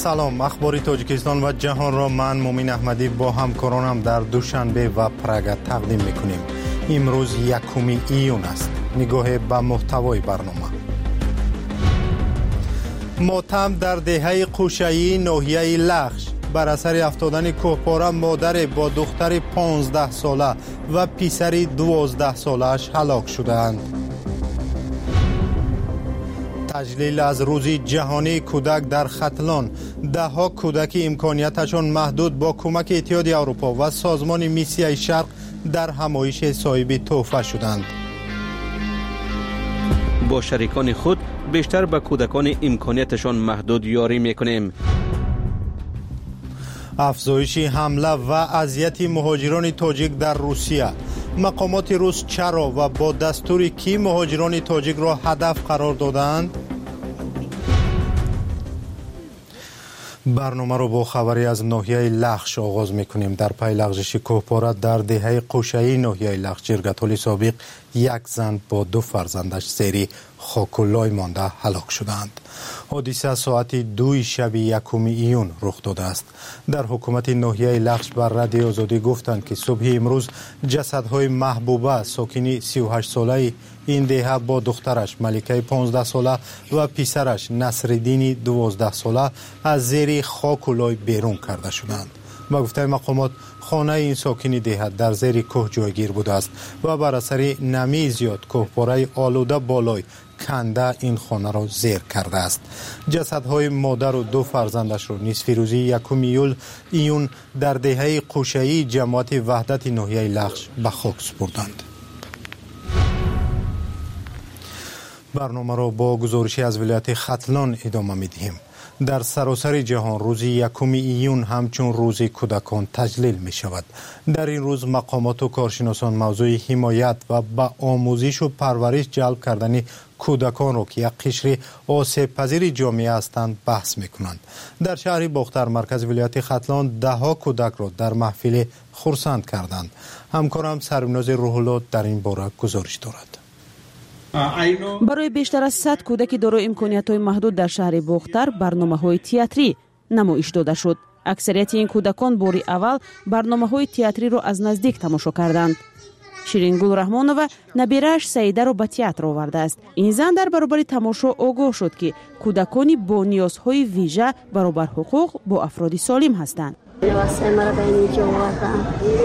سلام، اخبار تاجیکستان و جهان را من مومین احمدی با همکارانم در دوشنبه و پراگ تقدیم میکنیم. امروز 1 ایون است. نگاه به محتوای برنامه. ماتم در دهه قوشه‌ای ناحیه لخش. بر اثر افتادن کوهپاره مادر با دختر 15 ساله و پسر 12 ساله‌اش هلاک شدند. تجلیل از روز جهانی کودک در ختلان. ده‌ها کودک امکانیتشان محدود با کمک اتحاد اروپا و سازمان میسیای شرق در همایش صاحب تحفه شدند. با شریکان خود بیشتر به کودکان امکانیتشان محدود یاری میکنیم. افزایش حمله و اذیت مهاجران تاجیک در روسیه. مقامات روس چرا و با دستور کی مهاجران تاجیک را هدف قرار دادند؟ برنامه را با خبری از ناحیه لخش آغاز میکنیم. در پی لغزش کوهپاره در دهه قوشه‌ای ناحیه لخش جرگت‌های سابق 1 زن با 2 فرزندش زیر خاک و لای مانده هلاک شدند. حادثه ساعت 2 شب 1 ایون رخ داده است. در حکومت ناحیه لخش بر رادیو آزادی گفتند که صبح امروز جسدهای محبوبه ساکن 38 ساله این دهه با دخترش ملکه 15 ساله و پسرش نصرالدین 12 ساله از زیر خاک و لای بیرون کرده شدند. با گفته مقامات خانه این ساکن دهه در زیر کوه جایگیر بوده است و بر اثر نمی زیاد کوهپاره آلوده بالای کنده این خانه را زیر کرده است. جسدهای مادر و 2 فرزندش را نصف روزی 1 ایون در دهه قوشه‌ای جماعت وحدت ناحیه لخش به خاک سپردند. برنامه را با گزارشی از ولایت ختلان ادامه می‌دهیم. در سراسر جهان روز 1 ایون همچون روز کودکان تجلیل می شود. در این روز مقامات و کارشناسان موضوع حمایت و به آموزش و پرورش جلب کردن کودکان را که یک قشر آسیب پذیر جامعه هستند بحث می کنند. در شهر باختر مرکز ولایت ختلان 10 کودک را در محفل خرسند کردند. همکارم سرمناز روح الله در این باره گزارش دارد. برای بیشتر از 100 کودک دارای امکانیت‌های محدود در شهر باختر برنامه‌های تئاتری نمایش داده شد. اکثریت این کودکان باری اول برنامه‌های تئاتری را از نزدیک تماشا کردند. شیرینگل رحمانова نبیره‌اش سعیده را به تئاتر آورده است. این زن در برابر تماشا آگاه شد که کودکانی با نیازهای ویژه برابر حقوق با افراد سالم هستند. واسه مرا به اینجا آوردن.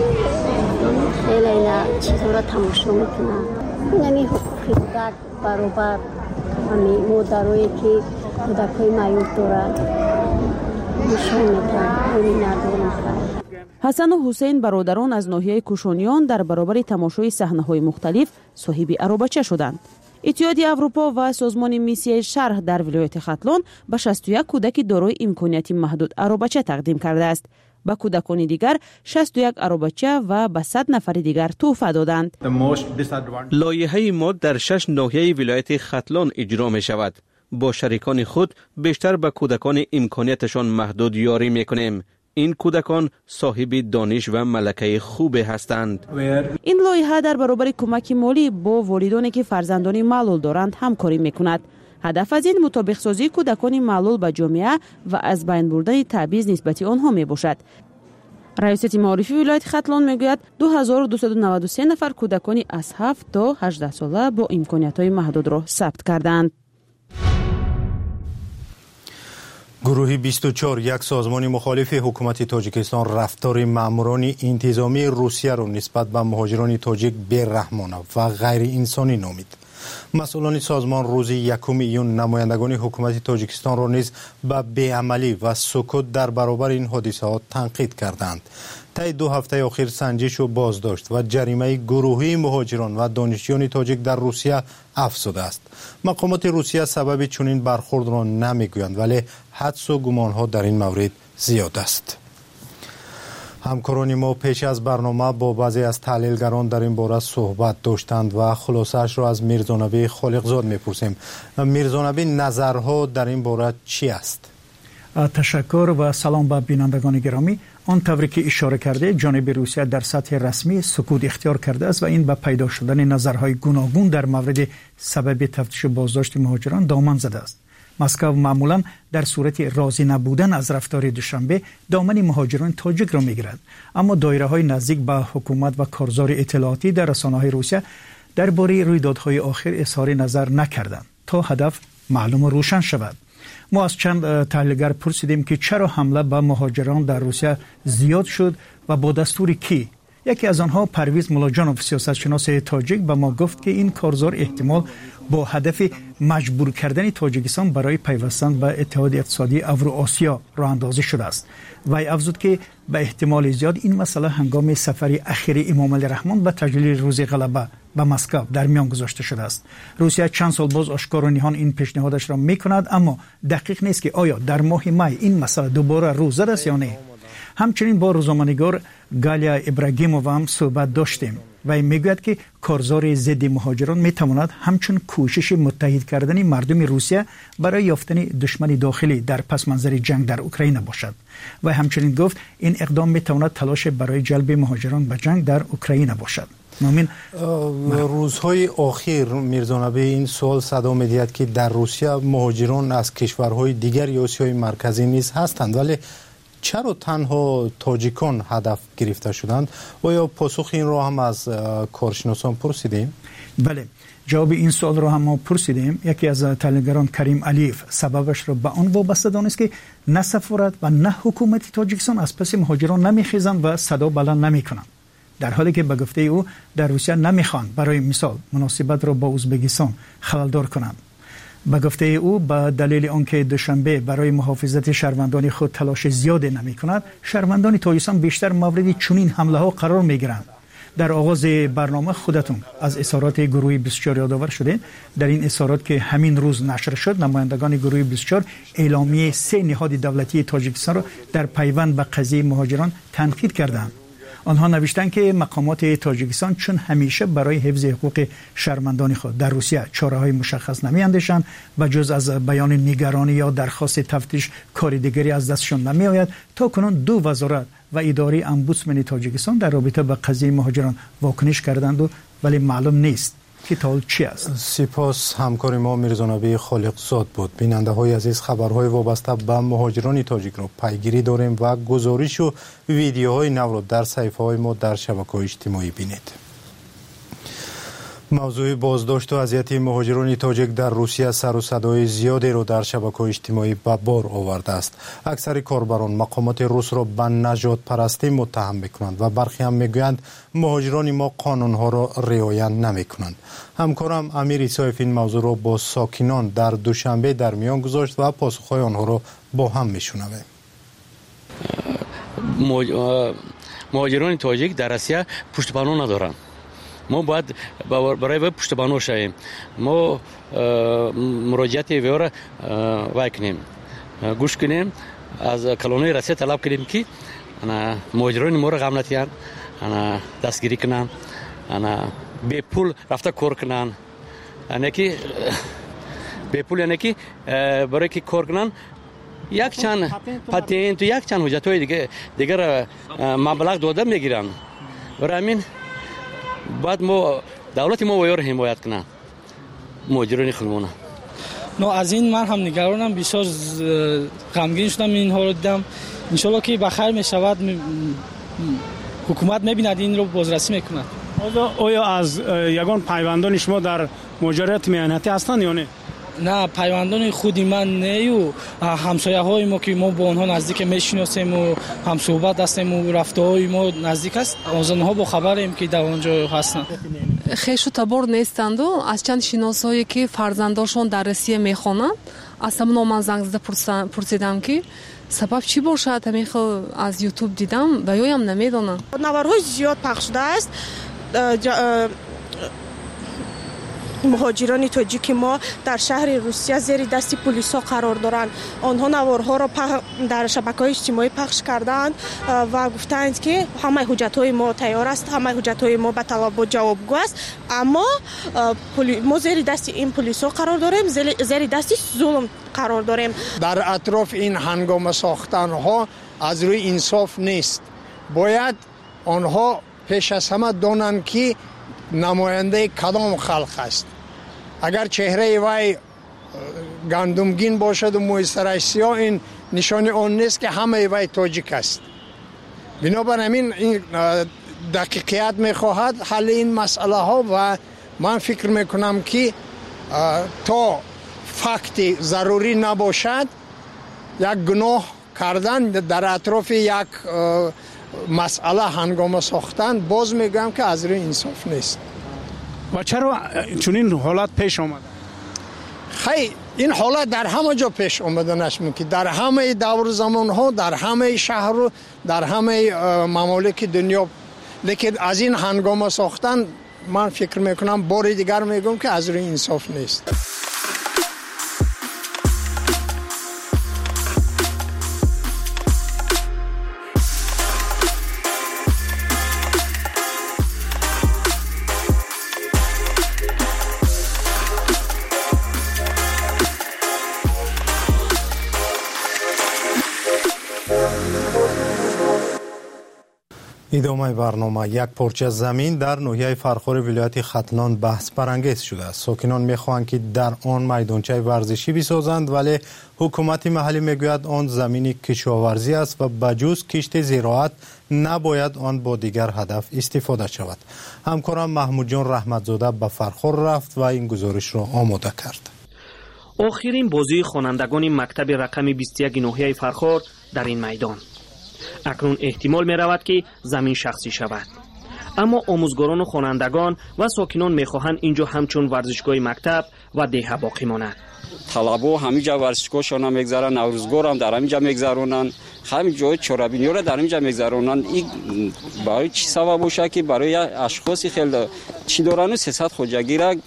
خیلی چیزا را تماشا می‌کنم. نمی حقوقی کودک برابر همین مادرایی که کودکای معیوب دارند نشان میدن اونی ندارن. حسن و حسین برادران از ناحیه کوشانیان در برابر تماشای صحنه‌های مختلف صاحب عربچه شدند. اتحاد اروپا و سازمان میسیای شرق در ولایت ختلان به 61 کودک دارای امکانیت محدود عربچه تقدیم کرده است. به کودکان دیگر 61 عربچه و به 100 نفر دیگر تحفه دادند. لایحه ما در 6 ناحیه ولایت ختلان اجرا می شود. با شریکان خود بیشتر به کودکان امکانیتشان محدود یاری می کنیم. این کودکان صاحب دانش و ملکه خوب هستند. این لایحه در برابر کمک مالی با والدانی که فرزندان معلول دارند همکاری می کند. هدف از این مطابق سازی کودکان معلول به جامعه و از بین بردن تبعیض نسبت آنها می باشد. رئیس معارفی ولایت ختلان میگوید 2293 نفر کودکان از 7 تا 18 ساله با امکانیت‌های محدود را ثبت کردند. گروه 24 یک سازمان مخالف حکومت تاجیکستان رفتار ماموران انتظامی روسیه را نسبت به مهاجران تاجیک بی‌رحمانه و غیر انسانی نامید. مسئولان سازمان روز 1 ایون نمایندگان حکومت تاجیکستان را نیز به بی‌عملی و سکوت در برابر این حادثه‌ها تنقید کردند. طی 2 هفته اخیر سنجش و بازداشت و جریمه گروهی مهاجران و دانشجویان تاجیک در روسیه افزوده است. مقامات روسیه سبب چنین برخورد را نمیگویند ولی حدس و گمان‌ها در این مورد زیاد است. همکاران ما پیش از برنامه با بعضی از تحلیلگران در این باره صحبت داشتند و خلاصه‌اش را از میرزانبی خالقزاد میپرسیم. میرزانبی، نظرها در این باره چی است؟ تشکر و سلام به بینندگان گرامی. آن طوری که اشاره کرده جانب روسیه در سطح رسمی سکوت اختیار کرده است و این به پیدا شدن نظرهای گوناگون در مورد سبب تفتیش و بازداشت مهاجران دامن زده است. مسکو معمولا در صورت راضی نبودن از رفتار دوشنبه دامن مهاجران تاجیک را میگیرد، اما دایره‌های نزدیک به حکومت و کارزار اطلاعاتی در رسانه‌های روسیه درباره رویدادهای آخر اظهار نظر نکردند تا هدف معلوم و روشن شود. ما از چند تحلیلگر پرسیدیم که چرا حمله به مهاجران در روسیه زیاد شد و با دستور کی؟ یکی از آنها پرویز ملاجانوف سیاستشناس تاجیک به ما گفت که این کارزار احتمال با هدف مجبور کردن تاجیکستان برای پیوستن به اتحاد اقتصادی اوراسیا راه اندازی شده است. وی افزود که به احتمال زیاد این مسئله هنگام سفر اخیر امام علی رحمان به تجلیل روز غلبه به مسکو در میان گذاشته شده است. روسیه چند سال باز آشکار و نهان این پیشنهادش را میکند، اما دقیق نیست که آیا در ماه می این مسئله دوباره رو زد است یا نه. همچنین با روزنامه‌نگار گالیا ابراگیمووا هم صحبت داشتیم و میگوید که کارزار ضد مهاجران میتواند همچون کوشش متحد کردن مردم روسیه برای یافتن دشمن داخلی در پس منظر جنگ در اوکراین باشد. و همچنین گفت این اقدام میتواند تلاش برای جلب مهاجران به جنگ در اوکراین باشد. روزهای اخیر میرزا نبی این سوال صدا می‌دهد که در روسیه مهاجران از کشورهای دیگر آسیای مرکزی نیز هستند، ولی چرا تنها تاجیکان هدف گرفته شدند؟ و یا پاسخ این را هم از کارشناسان پرسیدیم؟ بله، جواب این سوال را هم ما پرسیدیم. یکی از تحلیلگران کریم علیف سببش را به آن وابسته دانست که نه سفارت و نه حکومت تاجیکستان از پس مهاجران نمیخیزند و صدا بلند نمیکنند، در حالی که به گفته او در روسیه نمیخوان برای مثال مناسبت را با ازبکستان خللدار کنند. به گفته او به دلیل آنکه دوشنبه برای محافظت شهروندان خود تلاش زیاد نمی‌کند، شهروندان تاجیکستان بیشتر مورد چنین حمله‌ها قرار می‌گیرند. در آغاز برنامه خودتون از اظهارات گروه 24 یادآور شده. در این اظهارات که همین روز نشر شد، نمایندگان گروه 24 اعلامیه 3 نهاد دولتی تاجیکستان را در پیوند به قضیه مهاجران تنقید کردند. آنها نوشتند که مقامات تاجیکستان چون همیشه برای حفظ حقوق شهروندان خود در روسیه چاره‌های مشخص نمی‌اندیشند و جز از بیان نگرانی یا درخواست تفتیش کار دیگری از دستشان نمی‌آید، تا کنون 2 وزارت و اداره امبودسمن تاجیکستان در رابطه با قضیه مهاجران واکنش کردند، ولی معلوم نیست که تا چی است. سپاس همکار ما میرزا نبی خالقزاد بود. بیننده های عزیز، خبرهای وابسته به مهاجران تاجیک را پیگیری داریم و گزارش و ویدیوهای نو را در صفحه های ما در شبکه‌های اجتماعی بینید. موضوع بازداشت و اذیت مهاجران تاجیک در روسیه سر و صدای زیادی را در شبکه‌های اجتماعی به بار آورده است. اکثر کاربران مقامات روس را به نژاد پرستی متهم می‌کنند و برخی هم می‌گویند مهاجران ما قانون‌ها را رعایت نمی‌کنند. همکارم امیر ایسایف این موضوع را با ساکنان در دوشنبه در میان گذاشت و پاسخ‌های آنها را با هم می‌شنویم. مهاجران تاجیک در روسیه پشتیبانی ندارند. ما باید برای پشتیبانی شویم. ما مراجعت وی را وای کنیم، گوش کنیم، از کلونی روسیه طلب کنیم که مهاجران ما را غم نتیان، دستگیری کنن، به پول رفته کار کنن، یعنی که به پول، یعنی که برای که کار کنن یک چند پاتنت و یک چند حجت‌های دیگر مبلغ داده میگیرن. برای همین باید ما دولت ما ویار حمایت کنه مهاجران خودمون. نه، از این من هم نگرانم، بسیار غمگین شدم اینها رو دیدم. ان شاءالله که بخیر میشود، حکومت میبیند این رو بازرسی میکنه. آیا از یگان پیوندان شما در مهاجرت میانتی هستند یا نه؟ نه، پیوندان خودی من نه، و همسایه های ما که ما با آنها نزدیک میشناسیم و هم صحبت هستیم و رفته های ما نزدیک است، از آنها با خبریم که در آنجا هستند. خیش و تبار نیستند و از چند شناسایی که فرزنداشون در روسیه میخوانند از همون من زنگ زده پرسیدم که سبب چی باشد. همین از یوتیوب دیدم و یایم نمیدونم. نوارهای زیاد پخش شده است. مهاجران تاجیک ما در شهر روسیه زیر دست پلیسا قرار دارند. آنها نوارها را در شبکه‌های اجتماعی پخش کردند و گفتند که همه حجت‌های ما تیار است، همه حجت‌های ما به طلبات جوابگو است، اما ما زیر دست این پلیسا قرار داریم، زیر دست ظلم قرار داریم. در اطراف این هنگام ساختن‌ها از روی انصاف نیست. باید آنها پیش از همه دانند که نماینده کدام خلق است. اگر چهره وی گندمگین باشد و موی سرش سیاه، این نشان آن نیست که همه وی تاجیک است. بنابراین این دقیقیت میخواهد حل این مسئله ها و من فکر میکنم که تا فکت ضروری نباشد یک گناه کردن در اطراف یک مسئله هنگام ساختن، باز میگم که از روی انصاف نیست. و چرا چنین حالت پیش آمد؟ خیلی این حالت در همه جا پیش آمده نشمون که در همه دور زمان ها، در همه شهر و در همه ممالک دنیا، لیکن از این هنگام ساختن من فکر میکنم بار دیگر میگم که از روی انصاف نیست. ادامه برنامه. یک پارچه زمین در ناحیه فرخار ولایت ختلان بحث برانگیز شده است. ساکنان میخواهند که در آن میدانچه ورزشی بسازند، ولی حکومت محلی میگوید آن زمین کشاورزی است و بجز کشت زراعت نباید آن با دیگر هدف استفاده شود. همکارم محمود جان رحمتزاده به فرخار رفت و این گزارش را آماده کرد. آخرین بازی خوانندگان مکتب رقم 21 ناحیه فرخار در این میدان. اکنون احتمال می رود که زمین شخصی شود، اما آموزگاران و خوانندگان و ساکنان می خواهند اینجا همچون ورزشگاه مکتب و دیه باقی ماند. طلبا همینجا ورزشگاهشان میگذارن، نوروزگار هم در همینجا میگذرونن، همین جای چرابینی را در همینجا میگذرونن. این برای چی سبب باشه که برای اشخاصی خیلی چی دارن و 300 خواجگی را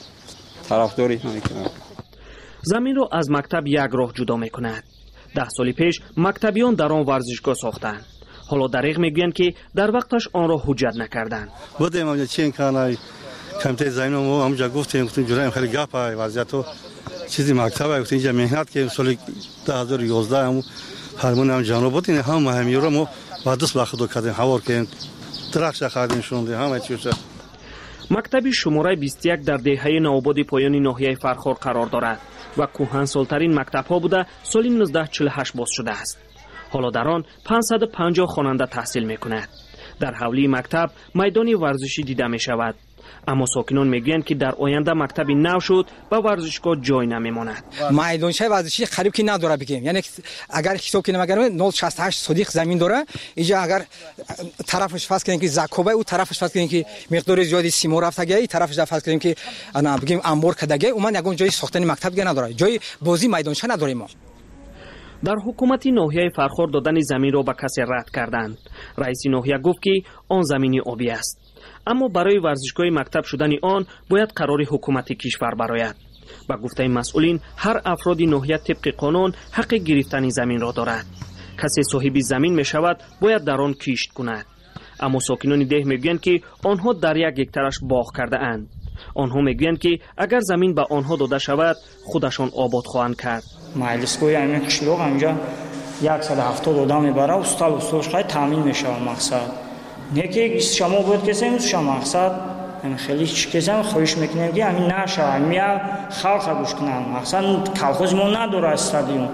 طرفداری میکنن. زمین را از مکتب یک راه جدا میکند. 10 سال پیش مکتبیان در آن ورزشگاه ساختند. حالا دریغ میگویند که در وقتش آن را حجت نکردند. بودیم همجا چی کنه کمیته زمین ما همجا گفتیم جورایم خیلی گپ وضعیت و چیزی مکتب گفتیم اینجا مهنت که سال 2011 هم فرمون هم جنوب بود، این هم مهمی رو ما بعد دست بخدا کردیم حوار کردیم درخش خریدیم شوندیم همه چیز. مکتب شماره 21 در دهه نوآباد پایان ناحیه فرخار قرار دارد و کهن‌سال‌ترین مکتب‌ها بوده سال 1948 باز شده است. حالا در آن 550 خواننده تحصیل می‌کند. در حولی مکتب میدان ورزشی دیده می‌شود، اما ساکنان میگویند که در آینده مکتبی نو شد و ورزشگاه جای نمی‌ماند. میدانچه ورزشی قریب که نداره بگیم، یعنی اگر حساب کنیم اگر 068 صدیق زمین داره، اینجا اگر طرفش فرض کنیم که زکوبه او طرفش فرض کنیم که مقدار زیادی سیمو رفتگی، این طرفش فرض کنیم که انا بگیم انبار کدگی، اون یگان جای ساختن مکتب دیگه نداره، جای بازی میدانچه نداریم ما. در حکومت ناحیه فرخار دادن زمین را به کسی رد کردند. رئیس ناحیه گفت که آن زمین آبی است، اما برای ورزشگاه مکتب شدن آن باید قرار حکومت کشور برآید. با گفته مسئولین هر افراد ناحیه طبق قانون حق گرفتن زمین را دارد. کسی صاحب زمین می شود باید در آن کشت کند. اما ساکنان ده میگویند که آنها در یک هکتارش باغ کرده اند. آنها میگویند که اگر زمین به آنها داده شود خودشان آباد خواهند کرد. مجلسگاه همین قشلوق اینجا 170 آدم میبره و سال خیلی تامین میشه. مقصد نه که شما بود کسی نیست، مقصد همین خیلی کسی هم خواهش میکنیم که همین نشه، همین خلق گوش کنن. مقصد کلخوز ما نداره استادیوم.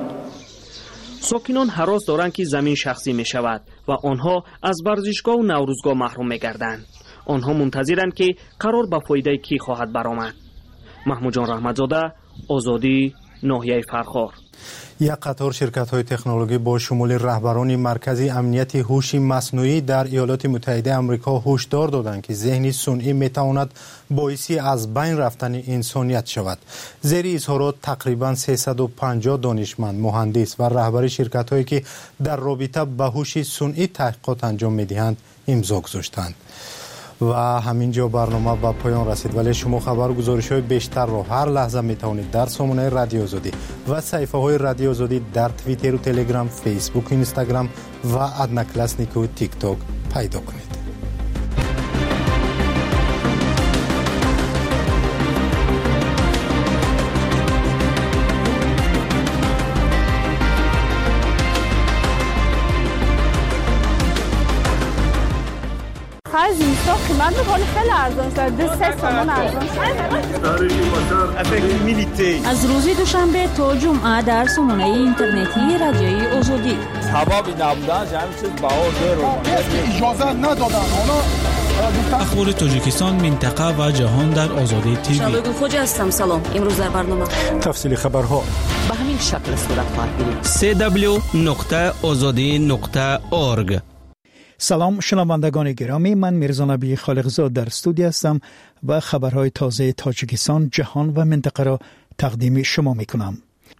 ساکنان هراس دارند که زمین شخصی می شود و آنها از ورزشگاه و نوروزگاه محروم می گردند. آنها منتظرند که قرار به فایده کی خواهد برآمد. محمود جان رحمتزاده، آزادی، ناحیه فرخار. یک قطار شرکت‌های تکنولوژی با شمول رهبران مرکز امنیت هوش مصنوعی در ایالات متحده آمریکا هشدار دادند که ذهن صنعی میتواند باعثی از بین رفتن انسانیت شود. زیر اظهارات تقریباً 350 دانشمند، مهندس و رهبر شرکت‌هایی که در رابطه با هوش صنعی تحقیقات انجام می‌دهند امضا گذاشتند. و همینجا برنامه به پایان رسید، ولی شما خبر گزارش‌های بیشتر را هر لحظه میتوانید در سامانه رادیو آزادی و صفحه‌های رادیو آزادی در توییتر و تلگرام، فیسبوک، اینستاگرام و ادناکلاسنیک و تیک تاک پیدا کنید. بالاخره زمستان قیمت میکنه خیلی ارزان شد 2-3 تومان ارزان شد. از روز دوشنبه تا جمعه در سامانه اینترنتی رادیوی آزادی سببی نبودن همین چیز بها اجازه ندادن. اخبار تاجیکستان، منطقه و جهان در آزادی تیوی. شالوگو خوجا هستم. سلام. امروز در برنامه تفصیل خبرها به همین شکل صورت خواهد گرفت. www.azadi.org. سلام شنوندگان گرامی، من میرزا نبی خالقزاد در استودیو هستم و خبرهای تازه تاجیکستان، جهان و منطقه را تقدیم شما میکنم.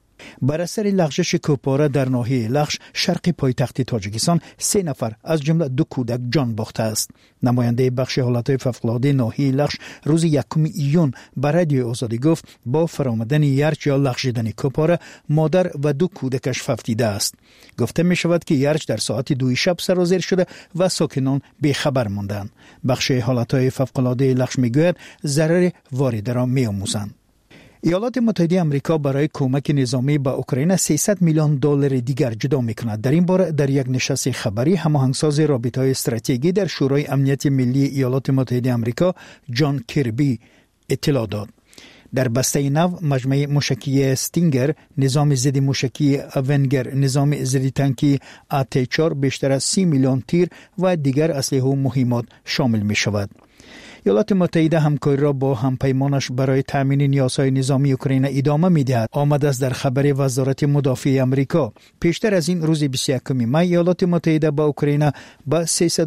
بر اثر لغزش کوپاره در ناحیه لغش شرق پایتخت تاجیکستان 3 نفر از جمله 2 کودک جان باخته است. نماینده بخش حالات فوق‌العاده ناحیه لغش روز 1 ایون بر رادیو آزادی گفت با فرآمدن یرچ یا لغزیدن کوپاره مادر و 2 کودکش فوتیده است. گفته می شود که یرچ در ساعت 2 شب سرازیر شده و ساکنان بیخبر ماندند. بخش حالات فوق‌العاده لغش میگوید ضرر وارده را می‌آموزند. ایالات متحده آمریکا برای کمک نظامی به اوکراین 300 میلیون دلار دیگر جدا می‌کند. در این باره در یک نشست خبری هماهنگساز رابطه‌های استراتژیکی در شورای امنیت ملی ایالات متحده آمریکا جان کربی اطلاع داد. در بسته نو مجموعه موشکی استینگر، نظام ضد موشکی اونگر، نظام ضد تانکی AT4 بیشتر از 30 میلیون تیر و دیگر اسلحه و مهمات شامل می‌شود. ایالات متحده همکاری را با همپیمانش برای تامین نیازهای نظامی اوکراین ادامه می‌دهد. آمده است در خبر وزارت مدافع آمریکا. پیشتر از این روز 21 می ایالات متحده با اوکراین با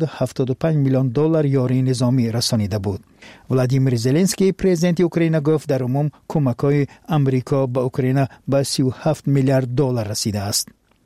375 میلیون دلار یاری نظامی رسانیده بود. ولادیمیر زلنسکی پرزیدنت اوکراین گفت در عموم کمک‌های آمریکا به اوکراین با 37 میلیارد دلار رسیده است.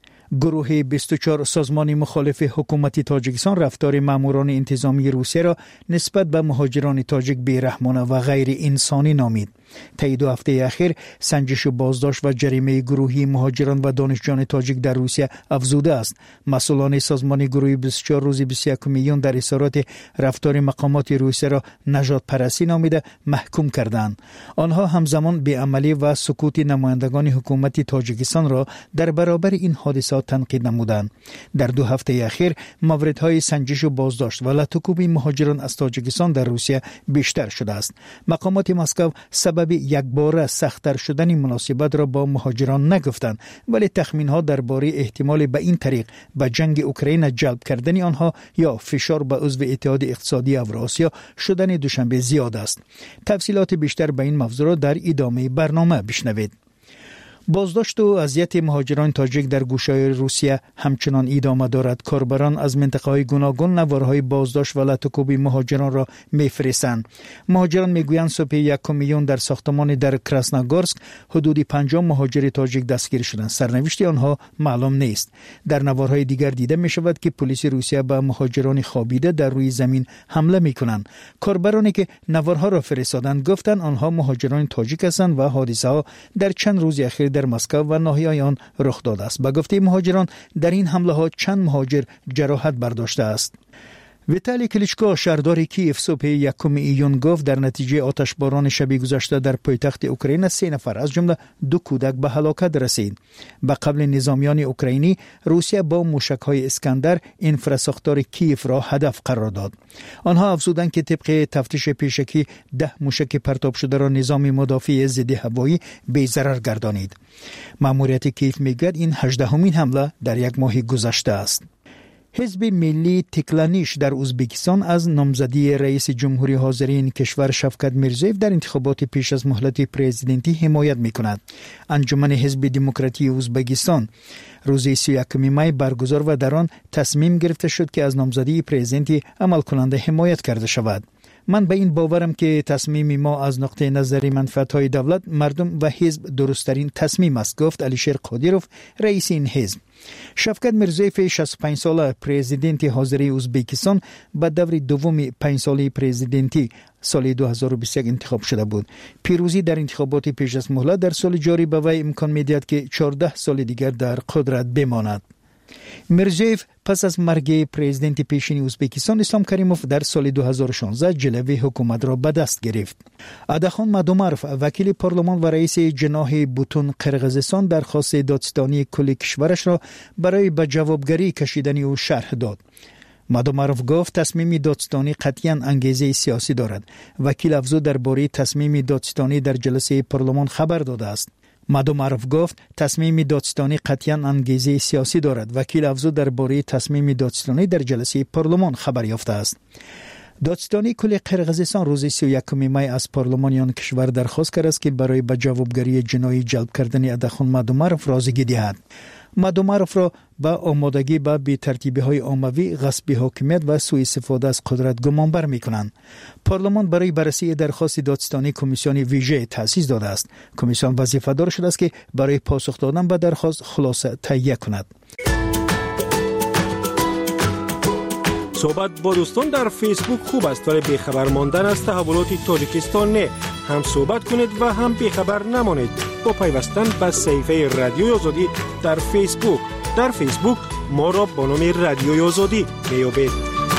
گروه 24 سازمان مخالف حکومت تاجیکستان رفتار ماموران انتظامی روسیه را نسبت به مهاجران تاجیک بی‌رحمانه و غیر انسانی نامید. طی 2 هفته اخیر سنجش و بازداشت و جریمه گروهی مهاجران و دانشجویان تاجیک در روسیه افزوده است. مسئولان سازمان گروه 24 روز 21 میلیون در اظهارات رفتار مقامات روسیه را نژاد پرستی نامیده محکوم کردند. آنها همزمان بی‌عملی و سکوت نمایندگان حکومت تاجیکستان را در برابر این حادثات تنقید نمودند. در 2 هفته اخیر موردهای سنجش و بازداشت و لطکوب مهاجران از تاجیکستان در روسیه بیشتر شده است. مقامات مسکو سبب یکباره سخت‌تر شدن مناسبت را با مهاجران نگفتند، ولی تخمین‌ها درباره احتمال به این طریق به جنگ اوکراین جلب کردن آنها یا فشار به عضو اتحاد اقتصادی اوراسیا شدن دوشنبه زیاد است. تفصیلات بیشتر به این موضوع را در ادامه برنامه بشنوید. بازداشت و اذیت مهاجران تاجیک در گوشه‌های روسیه همچنان ادامه دارد. کاربران از منطقه‌های گوناگون نوارهای بازداشت و لطکوب مهاجران را می‌فرستند. مهاجران میگویند صبح 1 میلیون در ساختمان در کراسنوگورسک حدود 50 مهاجر تاجیک دستگیر شدند. سرنوشت آنها معلوم نیست. در نوارهای دیگر دیده می‌شود که پلیس روسیه به مهاجران خوابیده در روی زمین حمله می‌کنند. کاربرانی که نوارها را فرستادند گفتند آنها مهاجران تاجیک هستند و حادثه‌ها در چند روز اخیر در مسکو و ناحیه آن رخ داده است. به گفته مهاجران در این حمله ها چند مهاجر جراحت برداشته است. ویتالی کلیچکو شهردار کیف صبح 1 ایون گفت در نتیجه آتشباران شب گذشته در پایتخت اوکراین 3 نفر از جمله 2 کودک به هلاکت رسید. به قبل نظامیان اوکراینی روسیه با موشک‌های اسکندر انفراساختار کیف را هدف قرار داد. آنها افزودند که طبق تفتیش پیشکی 10 موشک پرتاب شده را نظام مدافع ضد هوایی بی‌ضرر گردانید. ماموریت کیف میگوید این 18مین حمله در 1 ماه گذشته است. حزب ملی تکلانیش در ازبکستان از نامزدی رئیس جمهوری حاضر این کشور شفقت میرزیف در انتخابات پیش از مهلت پرزیدنتی حمایت می‌کند. انجمن حزب دموکراتی ازبکستان روز 31 می برگزار و در آن تصمیم گرفته شد که از نامزدی پرزیدنتی عمل کننده حمایت کرده شود. من به این باورم که تصمیم ما از نقطه نظر منفعت‌های دولت، مردم و حزب درست‌ترین تصمیم است، گفت علیشیر قادیروف رئیس این حزب. شفقت میرزیف 65 ساله پرزیدنت حاضر ازبکستان به دور دوم 5 ساله پرزیدنتی سال 2021 انتخاب شده بود. پیروزی در انتخابات پیش از مهلت در سال جاری به وی امکان می‌دهد که 14 سال دیگر در قدرت بماند. میرزیف پس از مرگ پرزیدنت پیشین ازبکستان اسلام کریموف در سال 2016 جلوه حکومت را به دست گرفت. ادخان مادومارف وکیل پارلمان و رئیس جناح بوتون قرقیزستان درخواست دادستانی کل کشورش را برای به جوابگری کشیدن او شرح داد. مادوماروف گفت تصمیم دادستانی قطعاً انگیزه سیاسی دارد. وکیل افزود درباره تصمیم دادستانی در جلسه پارلمان خبر داده است. مادوماروف گفت تصمیم دادستانی قطعاً انگیزه سیاسی دارد. وکیل افزود درباره تصمیم دادستانی در جلسه پارلمان خبر یافته است. دادستانی کل قرقیزستان روز 31 می از پارلمانیان کشور درخواست کرده است که برای به جوابگری جنایی جلب کردن ادخون مادوماروف رازیگی دهد. مادوماروف را با آمادگی به بی‌ترتیبی‌های عمومی، غصب حاکمیت و سوء استفاده از قدرت گمانبر می‌کنند. پارلمان برای بررسی درخواست دادستانی کمیسیون ویژه تأسیس داده است. کمیسیون وظیفه‌دار شده است که برای پاسخ دادن به درخواست خلاصه تهیه کند. صحبت با دوستان در فیسبوک خوب است ولی بیخبر ماندن از تحولات تاجیکستان نه. هم صحبت کنید و هم بیخبر نمانید با پیوستن به صفحه رادیوی آزادی در فیسبوک. در فیسبوک ما را با نام رادیوی آزادی میابید.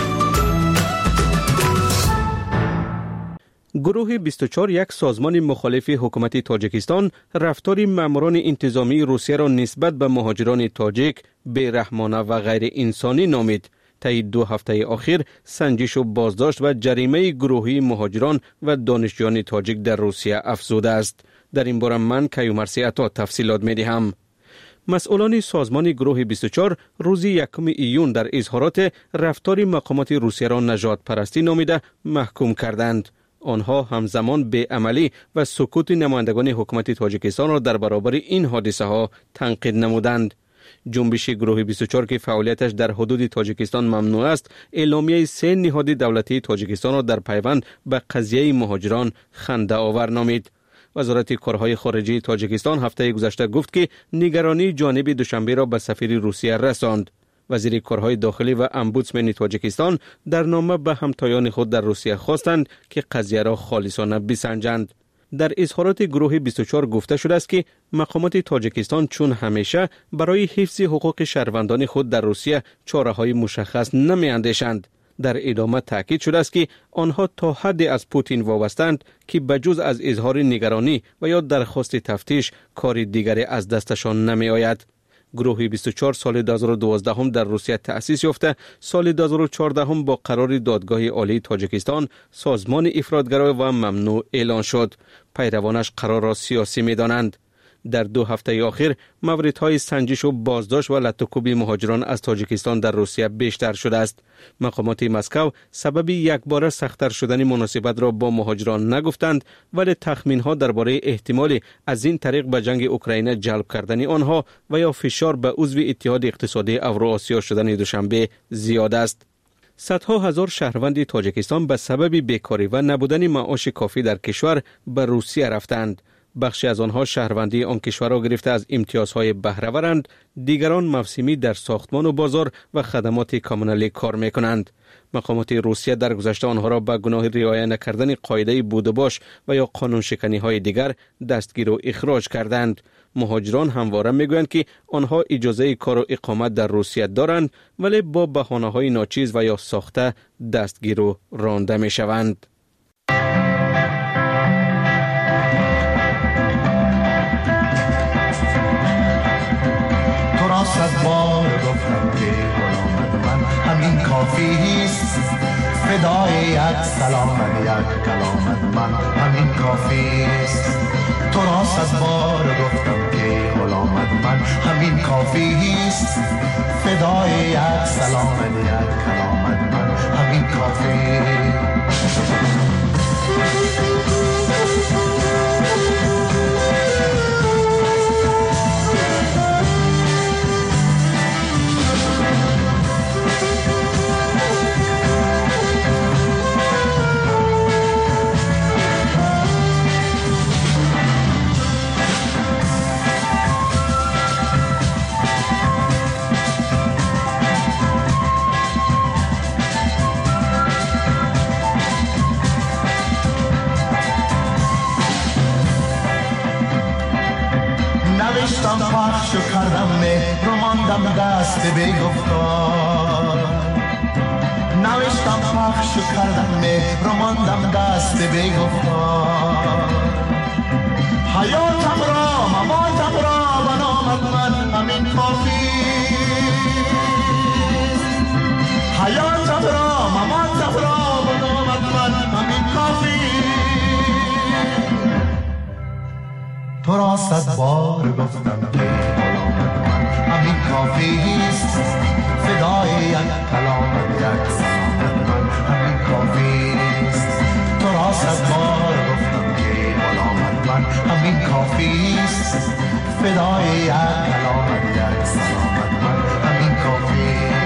گروه 24 یک سازمان مخالف حکومت تاجیکستان رفتار ماموران انتظامی روسیه را نسبت به مهاجران تاجیک بی‌رحمانه و غیر انسانی نامید. طی 2 هفته اخیر سنجش و بازداشت و جریمه گروهی مهاجران و دانشجویان تاجیک در روسیه افزوده است. در این باره من کیومرثی عطا تفصیلات می‌دهم. مسئولان سازمان گروه 24 روز 1 ایون در اظهارات رفتار مقامات روسیه را نژاد پرستی نامیده محکوم کردند. آنها همزمان بی‌عملی و سکوت نمایندگان حکومت تاجیکستان را در برابر این حادثه ها تنقید نمودند. جنبش گروه 24 که فعالیتش در حدود تاجیکستان ممنوع است، اعلامیه 3 نهاد دولتی تاجیکستان را در پیوند به قضیه مهاجران خنده آور نامید. وزارت کارهای خارجه تاجیکستان هفته گذشته گفت که نگرانی جانب دوشنبه را به سفیر روسیه رساند. وزیر کارهای داخلی و امبودسمن تاجیکستان در نامه به همتایان خود در روسیه خواستند که قضیه را خالصانه بسنجند. در اظهارات گروه 24 گفته شده است که مقامات تاجیکستان چون همیشه برای حفظ حقوق شهروندان خود در روسیه چاره‌های مشخص نمی‌اندیشند. در ادامه تاکید شده است که آنها تا حدی از پوتین وابستند که بجز از اظهار نگرانی و یا درخواست تفتیش کار دیگری از دستشان نمی‌آید. گروه 24 سال 2012 در روسیه تأسیس یافته، سال 2014 با قرار دادگاه عالی تاجیکستان سازمان افراطگرای و ممنوع اعلان شد. پیروانش قرار را سیاسی می‌دانند. در 2 هفته اخیر موردهای سنجش و بازداشت و لطوکوبی مهاجران از تاجیکستان در روسیه بیشتر شده است. مقامات مسکو سبب یکباره سخت‌تر شدن مناسبت را با مهاجران نگفتند، ولی تخمین‌ها درباره احتمال از این طریق به جنگ اوکراین جلب کردن آنها و یا فشار به عضو اتحاد اقتصادی اوراسیا شدن دوشنبه زیاد است. صدها هزار شهروند تاجیکستان به سبب بیکاری و نبودن معاش کافی در کشور به روسیه رفتند. بخشی از آنها شهروندی آن کشور را گرفته از امتیازهای بهره‌ورند، دیگران موسمی در ساختمان و بازار و خدمات کامونالی کار می‌کنند. مقامات روسیه در گذشته آنها را به گناه رعایت نکردن قاعده بود و باش و یا قانون شکنی‌های دیگر دستگیر و اخراج کردند. مهاجران همواره میگویند که آنها اجازه کار و اقامت در روسیه دارند، ولی با بهانه‌های ناچیز و یا ساخته دستگیر و رانده می‌شوند. صد بار گفتم که غلامت من همین کافیست، فدای یک سلامت یک کلامت من همین کافیست. تو را صد بار گفتم که غلامت من همین کافیست، فدای یک سلامت یک کلامت من همین کافیست. نوشتم پخش و کردم مهر و ماندم دست بی‌گفتار. نوشتم پخش و کردم مهر و ماندم دست بی‌گفتار. حیاتم را مماتم را و نامت من همین کافیست. حیاتم را مماتم را به نامت من همین کافی. تو را 100 بار گفتم که غلامت من همین کافیست، فدای یک کلامت یک سلامت من همین کافیست. تو را 100 بار گفتم که غلامت من همین کافیست، فدای یک کلامت یک سلامت من همین کافیست.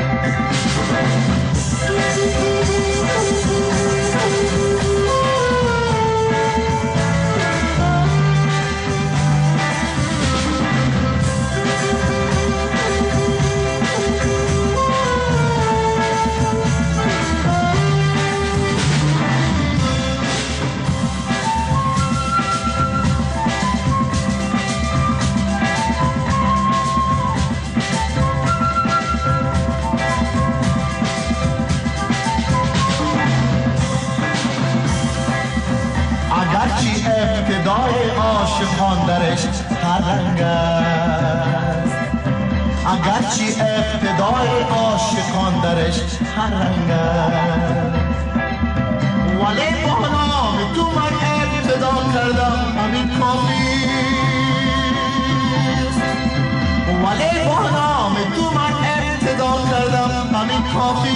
اگرچه ابتدای عاشقان درش هر رنگ است، اگرچه ابتدای عاشقان درش هر رنگ است، ولی با نام تو من ابتدا کردم همین کافی است، ولی با نام تو من ابتدا کردم همین کافی.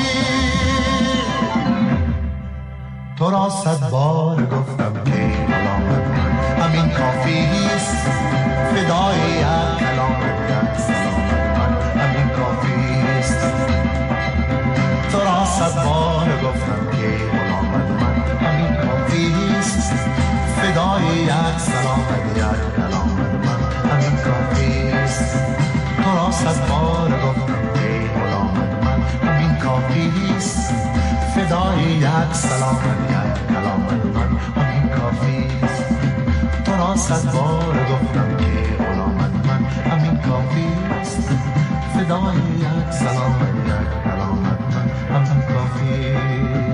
تو را 100 بار گفتم که غلامت من همین کافیست، فدای یک کلامت یک سلامت من همین کافیست. تو را 100 بار گفتم که غلامت من همین کافیست، فدای یک سلامت یک کلامت من همین کافیست. تو را 100 بار گفتم که غلامت من همین کافیست، فدای یک سلامت یک کلامت من همین کافیست. تو را 100 بار گفتم که غلامت من همین کافیست، فدای یک سلامت یک کلامت من همین کافیست.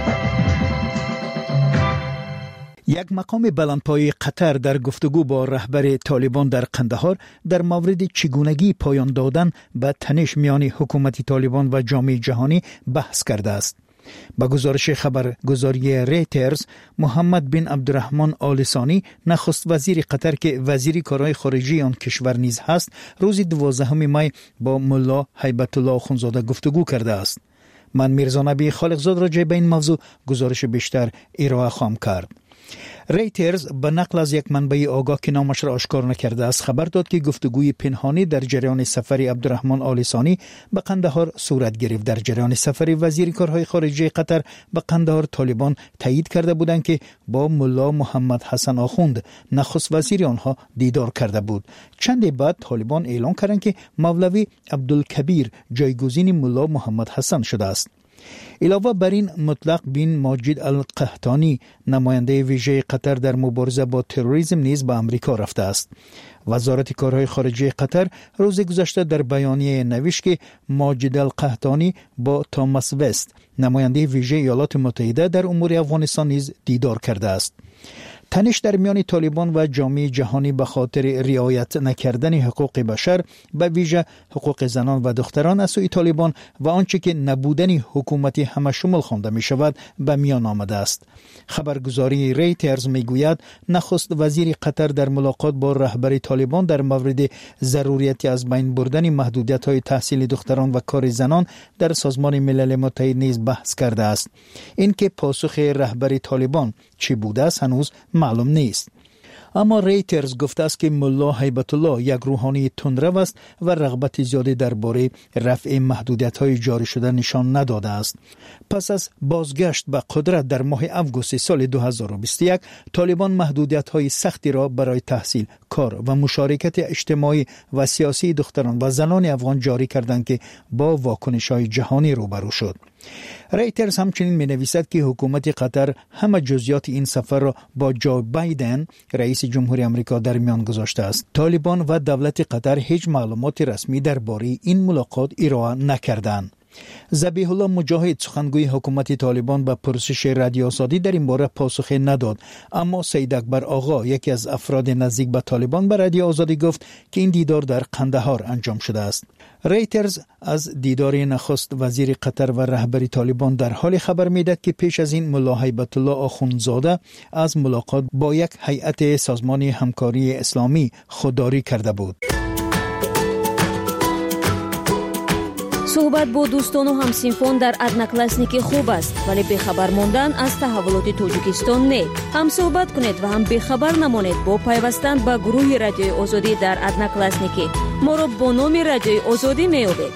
یک مقام بلندپایه قطر در گفتگو با رهبر طالبان در قندهار در مورد چگونگی پایان دادن به تنش میان حکومت طالبان و جامعه جهانی بحث کرده است. با گزارش خبرگزاری ریترز، محمد بن عبدالرحمن آل ثانی نخست وزیر قطر که وزیر کارهای خارجی آن کشور نیز هست، روز 12 می با ملا هیبت الله آخوندزاده گفتگو کرده است. من میرزا نبی خالقزاد راجع به این موضوع گزارش بیشتر ارائه خواهم کرد. ریترز به نقل از یک منبع آگاه که نامش را آشکار نکرده است خبر داد که گفتگوی پنهانی در جریان سفر عبدالرحمن آل ثانی به قندهار صورت گرفت. در جریان سفر وزیر کارهای خارجی قطر به قندهار طالبان تایید کرده بودند که با ملا محمد حسن آخوند نخست وزیر آنها دیدار کرده بود. چندی بعد طالبان اعلام کردند که مولوی عبدالکبیر جایگزین ملا محمد حسن شده است. علاوه بر این، مطلق بن ماجد القحطانی نماینده ویژه قطر در مبارزه با تروریسم نیز به امریکا رفته است. وزارت کارهای خارجه قطر روز گذشته در بیانیه نوشت که ماجد القحطانی با توماس وست نماینده ویژه ایالات متحده در امور افغانستان نیز دیدار کرده است. تنش در میان طالبان و جامعه جهانی به خاطر رعایت نکردن حقوق بشر، به ویژه حقوق زنان و دختران از سوی طالبان و آنچه که نبودن حکومتی همه شمول خوانده می شود به میان آمده است. خبرگزاری ریترز می گوید نخست وزیر قطر در ملاقات با رهبر طالبان در مورد ضروریت از بین بردن محدودیت های تحصیل دختران و کار زنان در سازمان ملل متحد نیز بحث کرده است. اینکه پاسخ رهبر طالبان چی بوده است هنوز معلوم نیست. اما ریترز گفته است که ملا هیبت الله یک روحانی تندرو است و رغبت زیادی درباره رفع محدودیت‌های جاری شده نشان نداده است. پس از بازگشت به قدرت در ماه آگوست سال 2021، طالبان محدودیت‌های سختی را برای تحصیل، کار و مشارکت اجتماعی و سیاسی دختران و زنان افغان جاری کردند که با واکنش‌های جهانی روبرو شد. ریترز همچنین می نویسد که حکومت قطر همه جزئیات این سفر را با جو بایدن رئیس جمهوری آمریکا در میان گذاشته است. طالبان و دولت قطر هیچ معلومات رسمی درباره این ملاقات ارائه نکردند. ذبیح الله مجاهد سخنگوی حکومت طالبان به پرسش رادیو آزادی در این باره پاسخی نداد، اما سید اکبر آقا یکی از افراد نزدیک به طالبان به رادیو آزادی گفت که این دیدار در قندهار انجام شده است. ریترز از دیدار نخست وزیر قطر و رهبر طالبان در حال خبر میدهد که پیش از این ملا هیبت الله آخوندزاده از ملاقات با یک هیئت سازمان همکاری اسلامی خودداری کرده بود. صحبت با دوستان و همسینفون در ادناکلاسنیک خوب است، ولی بخبر ماندن از تحولات تاجیکستان نه. هم صحبت کنید و هم بخبر نمانید با پیوستن به گروه رادیوی آزادی در ادناکلاسنیک. ما را با نام رادیوی آزادی میابید.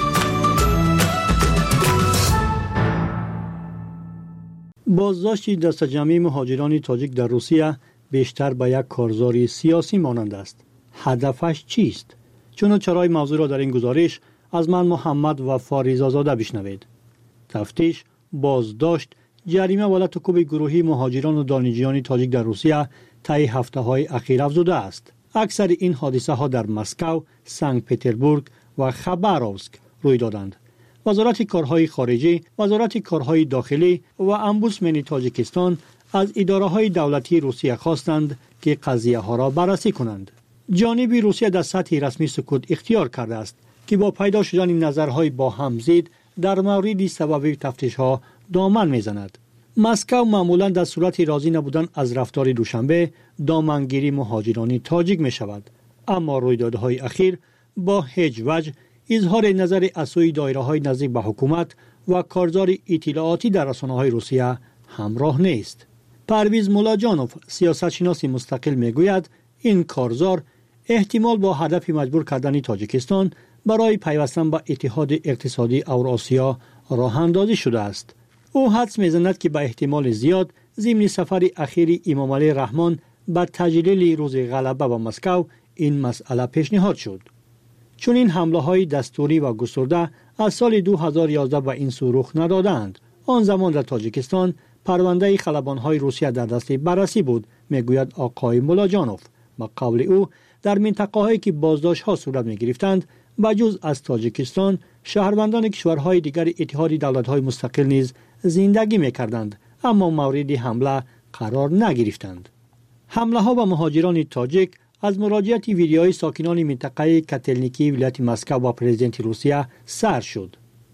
بازداشت دسته‌جمعی مهاجران تاجیک در روسیه بیشتر به یک کارزار سیاسی مانند است. هدفش چیست؟ چنانچه موضوع را در این گزارش از من محمد و فاریزازاده بشنوید. تفتیش، بازداشت، جریمه و لطکوب گروهی مهاجران و دانشجویان تاجیک در روسیه طی هفته‌های اخیر افزوده است. اکثر این حادثه ها در مسکو، سنت پترزبورگ و خباروفسک روی دادند. وزارت کارهای خارجی، وزارت کارهای داخلی و امبودسمن تاجیکستان از اداره‌های دولتی روسیه خواستند که قضیه ها را بررسی کنند. جانب روسیه در سطح رسمی سکوت اختیار کرده است که با پیدا شدن نظرهای با هم زید در مورد سبب تفتیش‌ها دامن می‌زند. مسکو معمولاً در صورت راضی نبودن از رفتار دوشنبه دامنگیری مهاجران تاجیک می‌شود، اما رویدادهای اخیر با هیچ وجه اظهار نظر از سوی دایره‌های نزدیک به حکومت و کارزار اطلاعاتی در رسانه‌های روسیه همراه نیست. پرویز مولاجانوف سیاستشناس مستقل میگوید این کارزار احتمال با هدف مجبور کردن تاجیکستان برای پیوستن به اتحاد اقتصادی اوراسیا راه اندازی شده است. او حدس میزند که به احتمال زیاد ضمن سفر اخیر امام علی رحمان به تجلیل روز غلبه به مسکو این مسئله پیشنهاد شد. چون این حمله های دستوری و گسترده از سال 2011 به این سو رخ ندادند. آن زمان در تاجیکستان پرونده خلبان های روسیه در دست بررسی بود، میگوید آقای مولاجانوف. با قول او در منطقه هایی که بازداشت ها صورت می گرفتند بجز از تاجیکستان شهروندان کشورهای دیگر اتحاد دولت‌های مستقل نیز زندگی می‌کردند، اما مورد حمله قرار نگرفتند. حمله ها به مهاجران تاجیک از مراجعت ویدیوهای ساکنان منطقه کاتلنیکی ولایت مسکو با پرزیدنت روسیه سر شد.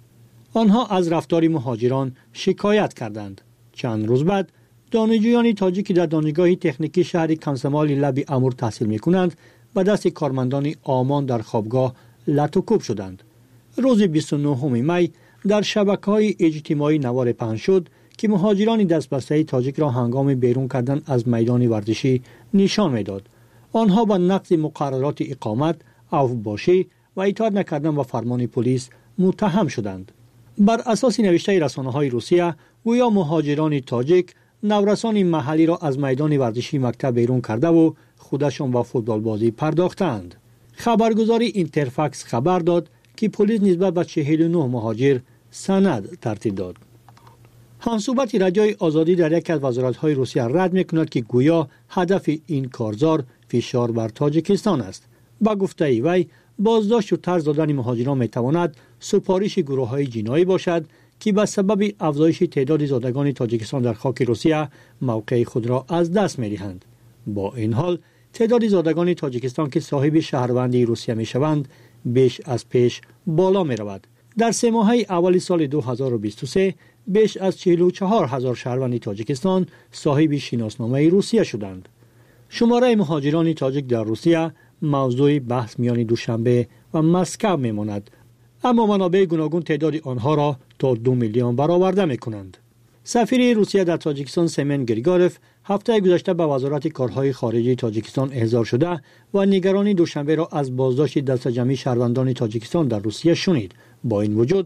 آنها از رفتار مهاجران شکایت کردند. چند روز بعد دانشجویان تاجیک در دانشگاه تکنیکی شهر کانسمال لب امور تحصیل می‌کنند به دست کارمندان آمان در خوابگاه لطوکوب شدند. روز 29 می در شبکه‌های اجتماعی نوار پخش شد که مهاجران دستبسته تاجیک را هنگام بیرون کردن از میدان ورزشی نشان می‌داد. آنها با نقض مقررات اقامت، اوباشی و اطاعت نکردن به فرمان پلیس متهم شدند. بر اساس نوشته رسانه‌های روسیه، گویا مهاجران تاجیک نورسان محلی را از میدان ورزشی مکتب بیرون کرده و خودشان با فوتبال بازی پرداختند. خبرگزاری اینترفاکس خبر داد که پلیس نسبت به 49 مهاجر سند ترتیب داد. همصحبت رادیوی آزادی در یک از وزارت‌های روسیه رد می‌کند که گویا هدف این کارزار فشار بر تاجیکستان است. با گفته وی بازداشت و طرز دادن مهاجران می‌تواند سفارش گروه‌های جنایی باشد که به سبب افزایش تعداد زادگان تاجیکستان در خاک روسیه موقع خود را از دست می‌دهند. با این حال تعداد زادگان تاجیکستان که صاحب شهروندی روسیه می‌شوند بیش از پیش بالا می‌رود. در 3 ماهه اول سال 2023 بیش از 44,000 شهروند تاجیکستان صاحب شناسنامه روسیه شدند. شماره مهاجران تاجیک در روسیه موضوع بحث میان دوشنبه و مسکو میماند، اما منابع گوناگون تعداد آنها را تا 2 میلیون برآورده میکنند. سفیر روسیه در تاجیکستان سیمن گریگاروف هفته گذشته به وزارت کارهای خارجی تاجیکستان احضار شده و نگرانی دوشنبه را از بازداشت دسته‌جمعی شهروندان تاجیکستان در روسیه شنید. با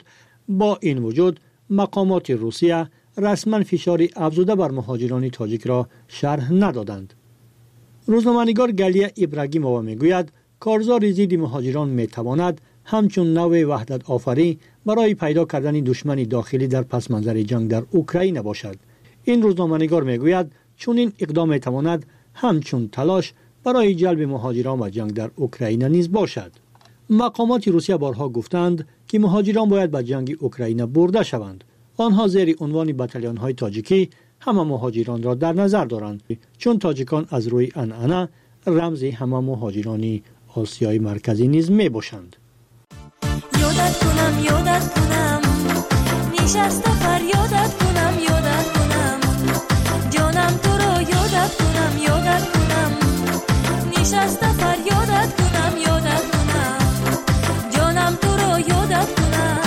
این وجود مقامات روسیه رسما فشار افزوده بر مهاجران تاجیک را شرح ندادند. روزنامه‌نگار گالیا ابراگیمووا میگوید کارزار ضد مهاجران میتواند همچون نوع وحدت آفری برای پیدا کردن دشمن داخلی در پس منظر جنگ در اوکراین باشد. این روزنامه‌نگار میگوید چون این اقدام میتواند همچون تلاش برای جلب مهاجران و جنگ در اوکراین نیز باشد. مقامات روسیه بارها گفتند که مهاجران باید به جنگ اوکراین برده شوند. آنها زیر عنوان بتالین های تاجیکی همه مهاجران را در نظر دارند، چون تاجیکان از روی عنعنه رمز همه مهاجران آسیای مرکزی نیز می باشند. یادت کنم نشسته فریادت کنم جانم تو رو یادت کنم نشسته فریادت کنم جانم تو رو یادت کنم.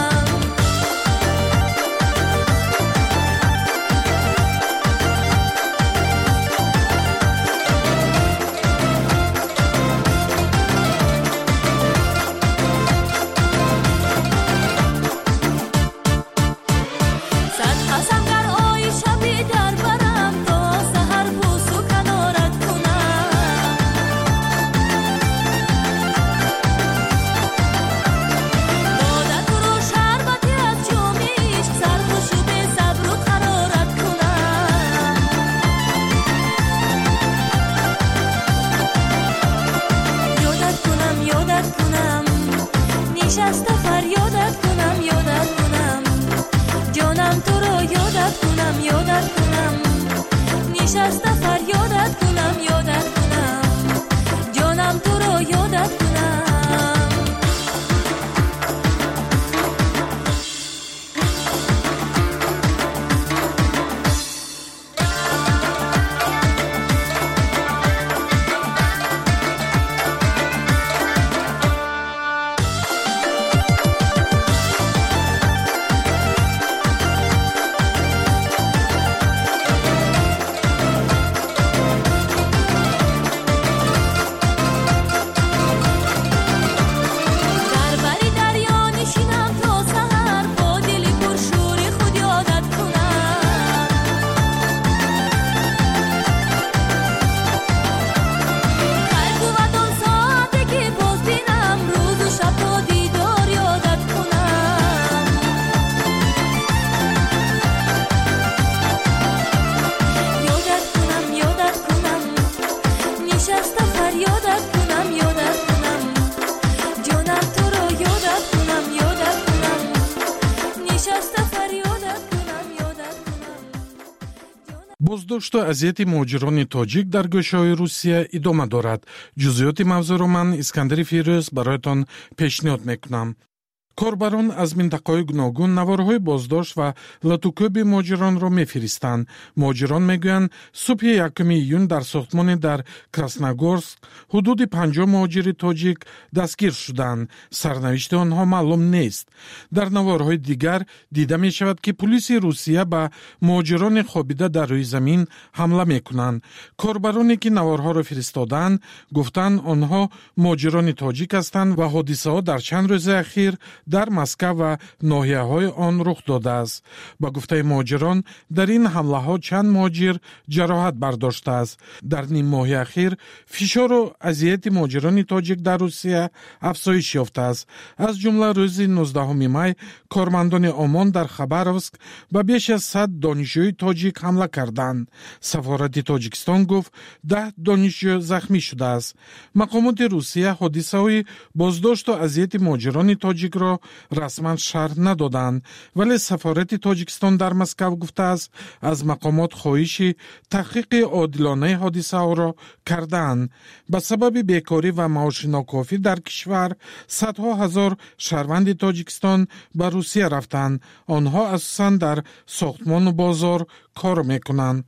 بازداشت و اذیت مهاجران تاجیک در گوشه‌های روسیه ادامه دارد. جزئیات موضوع را من اسکندر فیروز برایتان پیشنهاد میکنم. کاربران از منطقه‌های گوناگون نوارهای بازداشت و لاتوکوب مهاجران را می‌فرستند. مهاجران میگویند صبح 1 ایون در ساختمان در کراسنogورسک حدود 50 مهاجر تاجیک دستگیر شدند. سرنوشت آنها معلوم نیست. در نوارهای دیگر دیده می‌شود که پلیس روسیه به مهاجران خوابیده در روی زمین حمله می‌کنند. کاربرانی که نوارها را فرستادند گفتند آنها مهاجران تاجیک هستند و حادثه‌ها در چند روز اخیر در مسکو و ناحیه‌های آن رخ داده است. با گفته مهاجران در این حمله‌ها چند مهاجر جراحت برداشته است. در نیم ماه اخیر فشار و اذیت مهاجران تاجیک در روسیه افزایش یافته است. از جمله روز 19 می کارمندان آمان در خبروسک به بیش از 100 دانشجوی تاجیک حمله کردند. سفارت تاجیکستان گفت 10 دانشجو زخمی شده است. مقامات روسیه حادثه‌های بازداشت و اذیت مهاجران تاجیک را رسما شرح ندادند، ولی سفارت تاجیکستان در مسکو گفته است از مقامات خواهش تحقیق عادلانه حادثه ها را کردند. به سبب بیکاری و معاش ناکافی در کشور صدها هزار شهروند تاجیکستان به روسیه رفتند. آنها اساساً در ساختمان و بازار کار میکنند.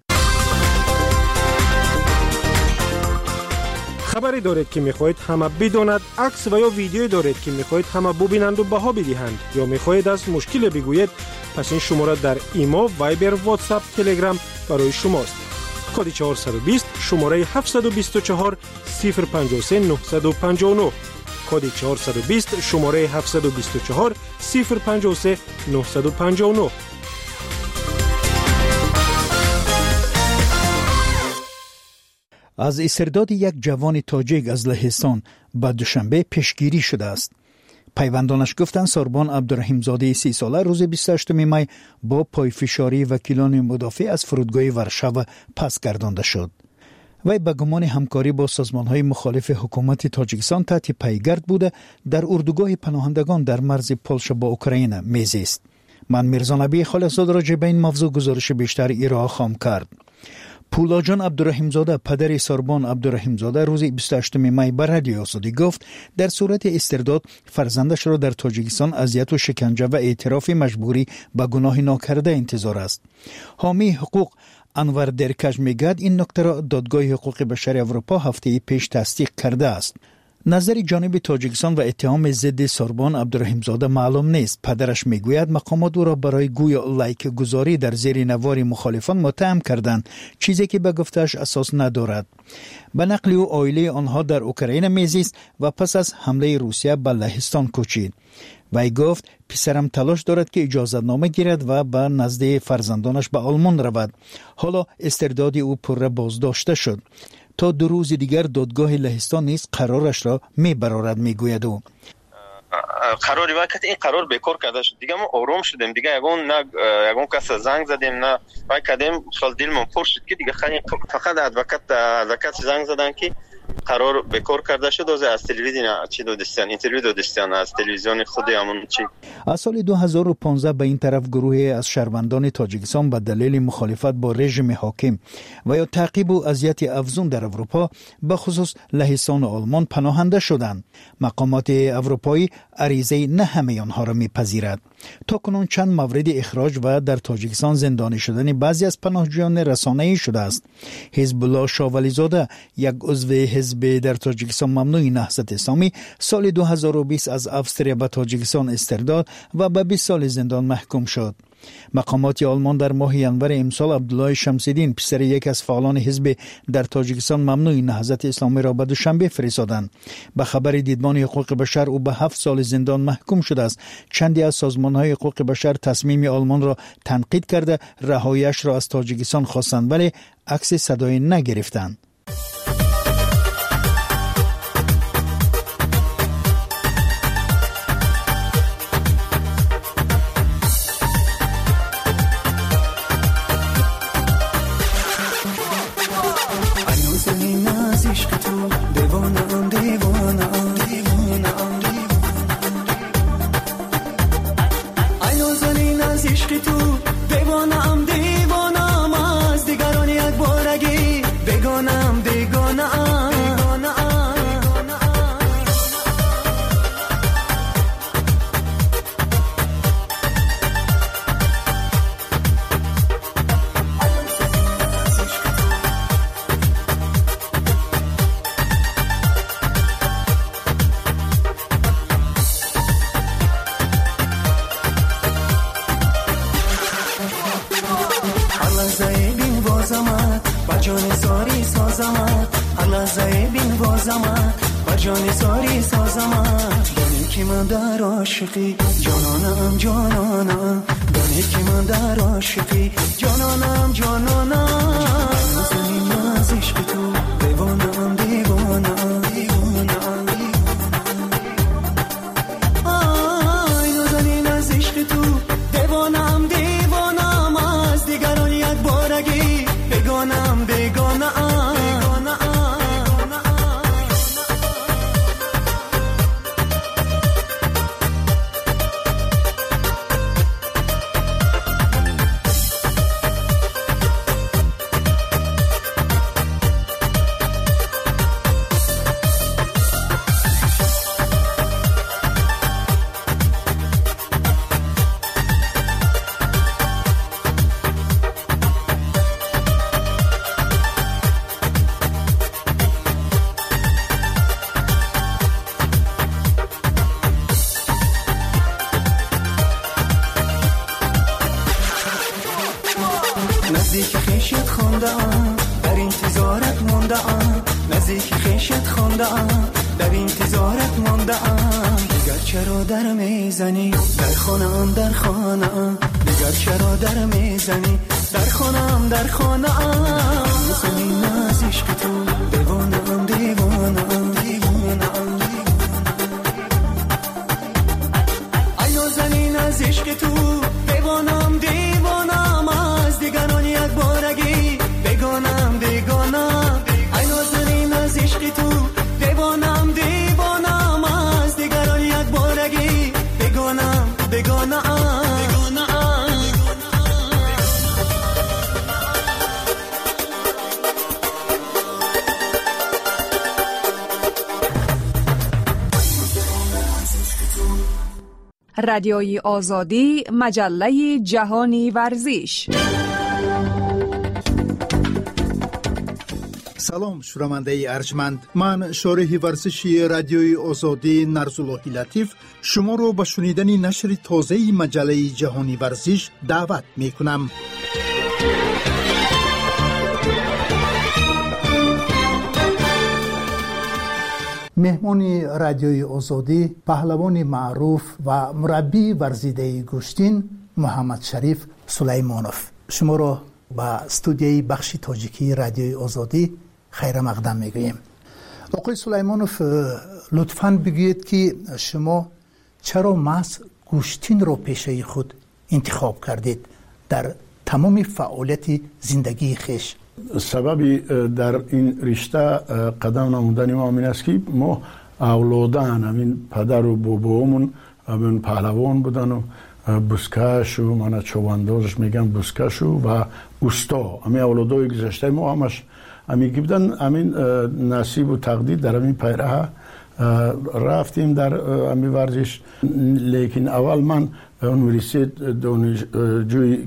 خبری دارید که میخواهید همه بداند، عکس و یا ویدیویی دارید که میخواهید همه ببینند و بها بدهند، یا میخواهید از مشکل بگویید، پس این شماره در ایما، وایبر، واتساپ، تلگرام برای شماست. کد 420 شماره 724 053 959. کد 420 شماره 724 053 959. از استرداد یک جوان تاجیک از لهستان به دوشنبه پیشگیری شده است. پیوندانش گفتند ساربان عبدالرحیمزاده 30 ساله روز 28 می با پایفشاری وکیلان مدافع از فرودگاه ورشاو پس گردانده شد. وی به گمان همکاری با سازمان‌های مخالف حکومت تاجیکستان تحت پیگرد بوده در اردوگاه پناهندگان در مرز پولشا با اوکراین میزیست. من میرزا نبی خالصزاده راجع به این موضوع گزارش بیشتر ارائه خواهم کرد. پولاجان عبدالرحیمزاده پدر ساربان عبدالرحیمزاده روز 28 می به رادیو آزادی گفت در صورت استرداد فرزندش را در تاجیکستان اذیت و شکنجه و اعتراف مجبوری به گناه ناکرده انتظار است. حامی حقوق انور درکش میگوید این نکته را دادگاه حقوق بشر اروپا هفته پیش تصدیق کرده است. نظر جانب تاجیکستان و اتهام ضد ساربان عبدالرحیمزاده معلوم نیست. پدرش میگوید مقامات او را برای گویا لایک گذاری در زیر نوار مخالفان متهم کردند، چیزی که به گفتش اساس ندارد. به نقل او عائله آنها در اوکراین میزیست و پس از حمله روسیه به لهستان کوچید. وی گفت پسرم تلاش دارد که اجازت نامه گیرد و به نزد فرزندانش به آلمان رود. حالا استرداد او پر بازداشته شد. تا 2 روز دیگر دادگاه لهستان نیز قرارش را میبرارد میگوید او. قراری وقت این قرار بیکار کرده شد دیگه ما آروم شدیم دیگه یگون کس زنگ زدیم نه وای کدیم خال دلمون پر شد که دیگه فقط ادوکات زنگ زدن که قرار بیکار کرده شد از تلویزیون چی دادستان اینترویو دادستان از تلویزیون خود همون چی. از سال 2015 به این طرف گروهی از شهروندان تاجیکستان به دلیل مخالفت با رژیم حاکم و یا تعقیب و اذیت افزون در اروپا به خصوص لهستان و آلمان پناهنده شدند. مقامات اروپایی عریضه نه همه آنها را میپذیرد. تا کنون چند مورد اخراج و در تاجیکستان زندانی شدن بعضی از پناهجویان رسانه‌ای شده است. حزب الله شاولیزاده یک عضو حزب در تاجیکستان ممنوع نهضت اسلامی سال 2020 از افسر به تاجیکستان استرداد و به 20 سال زندان محکوم شد. مقامات آلمان در ماه ینور امسال عبدالله شمس‌الدین پسر یک از فعالان حزب در تاجیکستان ممنوع نهضت اسلامی را به دوشنبه فرستادند. به خبر دیدبان حقوق بشر او به 7 سال زندان محکوم شده است. چندی از سازمان‌های حقوق بشر تصمیم آلمان را تنقید کرده رهایی‌اش را از تاجیکستان خواستند ولی عکس صدای نگرفتند. جانانم جانانم دانی که من در عاشقی جانانم جانانم زنی از عشق تو دیوانم دیوانم دیوانم آی نازنین از عشق تو دیوانم دیوانم از دیگران یک بارگی بگانم بگانم نزدیک خیشت خوندم در انتظارت موندم نزدیک خیشت خوندم در انتظارت موندم دیگر چرا در میزنی در خانم در خانم دیگر چرا در میزنی در خانم در خانم زمین از عشق تو دیوانم دیوانم دیوانم ای نازنین از عشق تو دیوانم دیوانم از دیگران یک بارگی بگانم بگانم ای رادیوی آزادی، مجله جهانی ورزش. سلام شنونده ارجمند، من شارح ورزشی رادیوی آزادی نرزاللهی لطیف شما رو به شنیدن نشر تازه مجله جهانی ورزش دعوت می کنم. مهمان رادیوی آزادی پهلوان معروف و مربی ورزیده گوشتین محمد شریف سلیمانوف شما رو به استودیوی بخش تاجیکی رادیوی آزادی خیر مقدم میگوییم. آقای سلیمانوف لطفاً بگویید که شما چرا محض گوشتین رو پیشه خود انتخاب کردید در تمام فعالیت زندگی خیش؟ سببی در این رشته قدم نمودن ما این است که ما اولادان همین پدر و بابامون همین پهلوان بودن و بزکش و من چواندازش میگم بزکش و اوستا همین اولادای گذشته ما همش همین بودن. همین نصیب و تقدیر در همین پیراه رفتیم در همین ورزش. لیکن اول من یونیورسیت دانشجوی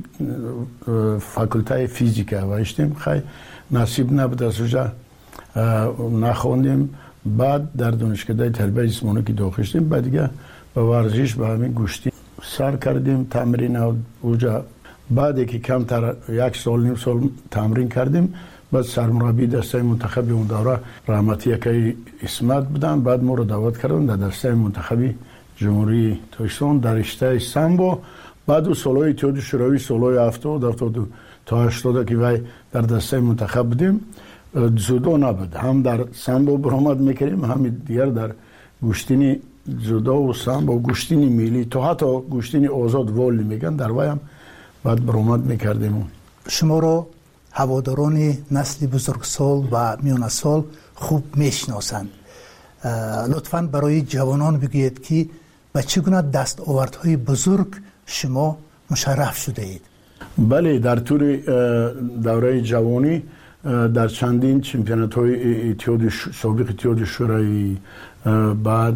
فاکولته فیزیک هستیم، خیلی نصیب نبود از اونجا نخوندیم. بعد در دانشکده تربیت جسمانی که داخل شدیم، بعد دیگه به ورزش به همین گوشتی سر کردیم تمرین اونجا. بعد که کمتر یک سال نیم سال تمرین کردیم، بعد سرمربی دسته منتخب اون دوره رحمتی که اسمت بودن، بعد ما رو دعوت کردن در دسته منتخبی جمهوری تاجیکستان در رشته سامبو. بعد و سالهای اتحاد شوروی سالهای 70 تا 80 که وای در دسته منتخب بودیم. جودو نبود، هم در سامبو برآمد میکردیم، هم دیگر در گوشتینی جودو و سامبو گوشتینی ملی تا حتی گوشتینی آزاد والی میگن در وای هم بعد برآمد میکردیم. شما رو هواداران نسل بزرگسال و میانه سال خوب میشناسند. لطفاً برای جوانان بگویید که به چگونه دستاوردهای بزرگ شما مشرف شده اید؟ بله، در طول دوره جوانی در چندین چمپیونات های سابق اتحاد شوروی، بعد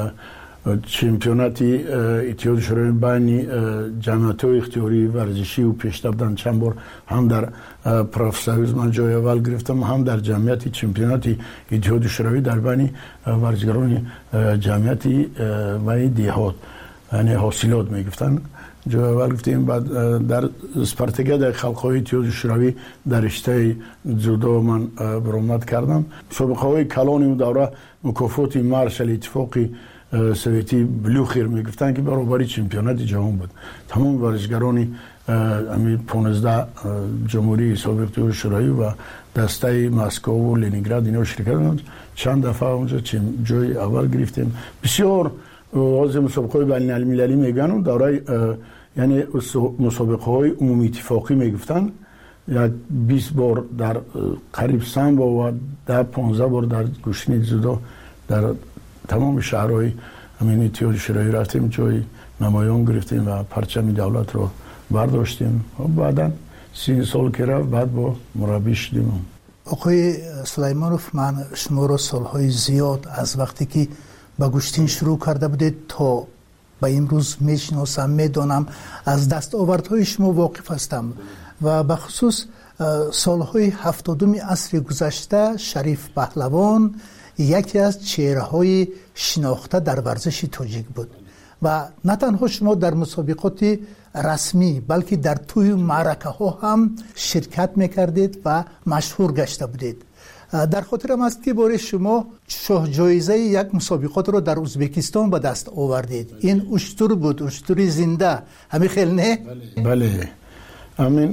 چمپیوناتی اتحاد شوروی بین جمعیت های اختیاری ورزشی و پیشرفت بودن. چند بار هم در پروفسوریز من جای اول گرفتم، هم در جمعیت چمپیوناتی اتحاد شوروی در بین ورزشکاران جمعیتی و دیهات، یعنی حاصلات میگفتن، جای اول گرفتیم. بعد در اسپارتاکیاد خلق‌های اتحاد شوروی در رشته جودو من برآمد کردم. سابقه های کلان اون دوره مکافات مارشال اتفاقی سویتی بلوخیر میگفتن که برابری چمپیونات جهان بود. تمام ورزشکاران همین 15 جمهوری سابق اتحاد شوروی و دسته مسکو و لنینگراد اینا شرکت کردند. چند دفعه اونجا جای اول گرفتیم. بسیار از مسابقات بین المللی میگن دوره، یعنی مسابقه های عمومی اتفاقی میگفتن. یک 20 بار در قریب سامبو و 15 بار در گوشتین جودو در تمام شهرهای همین اتحاد شوروی رفتیم، جای نمایان گرفتیم و پرچم دولت رو برداشتیم. بعدا 3 سال که رفت بعد با مربی شدیم. آقای سلیمانوف، من شما رو سالهای زیاد از وقتی که با گوشتین شروع کرده بودید تا به امروز میشناسم، میدانم، از دستاوردهای شما واقف هستم و به خصوص سالهای 70 عصر گذشته شریف پهلوان یکی از چهره‌های شناخته در ورزش تاجیک بود و نه تنها شما در مسابقات رسمی بلکه در توی معرکه ها هم شرکت میکردید و مشهور گشته بودید. در خاطرم است که باره شما شاه جایزه یک مسابقات رو در ازبکستان به دست آوردید. این اشتر بود، اشتری زنده، همین خیلی نه؟ بله، همین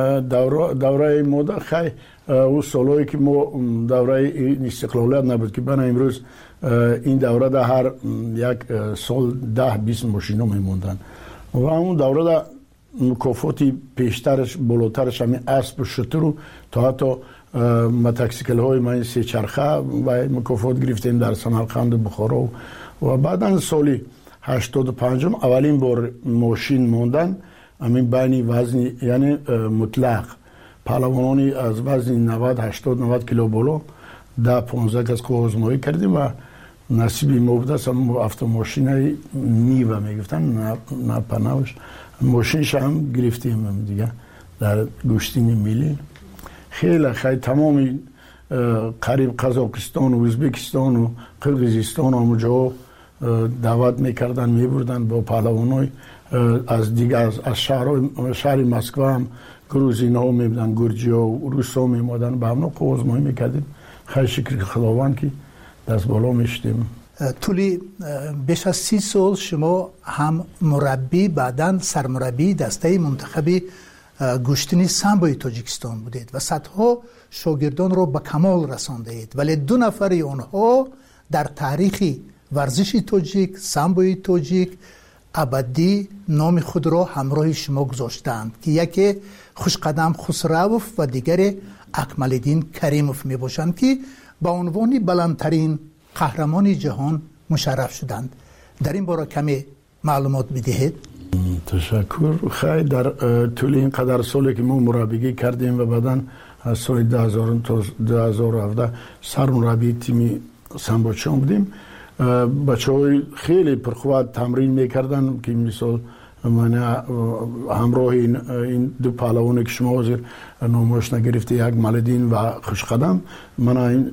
دوره مدت خیلی او سالهایی که ما دوره استقلالیت نبود که بنا امروز این دوره در هر یک سال 10-20 ماشینا میموندن و اون دوره در مکافاتی پیشترش بالاترش همین اسب و شتر و تا حتی متکسیکل های من 3 چرخه و مکافات گرفتیم در سمرقند و بخارا و بعدا سالی 85 اولین بار ماشین موندن همین بین وزن یعنی مطلق پهلوانانی از وزن 90-80-90 کیلو بالا 10-15 از آزمایی کردیم و نصیب ما بود است. автомашинای نیو میگفتن، نه پناهش ماشینش هم گرفتیم دیگه در گشتین ملی. خیلی تمامی قریب قزاقستان و ازبکستان و قرقیزستان همونجا دعوت میکردن، میبردن با پهلوانای از دیگه از شهر مسکو هم گروزین ها میبودن، گرجی ها و روس ها میمادن، به همنا قوزمایی میکردیم. خیلی شکر خداوند که دست بالا میشتیم. طولی بیش از 30 سال شما هم مربی بعداً سرمربی دسته منتخب گشتنی سامبوی تاجیکستان بودید و صدها شاگردان رو به کمال رساندید، ولی 2 نفر اونها در تاریخ ورزش تاجیک، سامبوی تاجیک ابدی نام خود را همراه شما گذاشتند که یکی خوشقدم خسروف و دیگر اکمالدین کریموف می باشند که با عنوان بلندترین قهرمان جهان مشرف شدند. در این باره کمی معلومات بدهید. تشکر. خیلی در طول این قدر سالی که ما مربیگی کردیم و بعداً از سال 2000 تا 2017 سرمربی تیم سامبوچان بودیم. بچه‌های خیلی پرقوت تمرین میکردن که مثال من همراه این 2 پهلوانی که شما حاضر نامش نگرفته، یک مالدین و خوشقدم، من این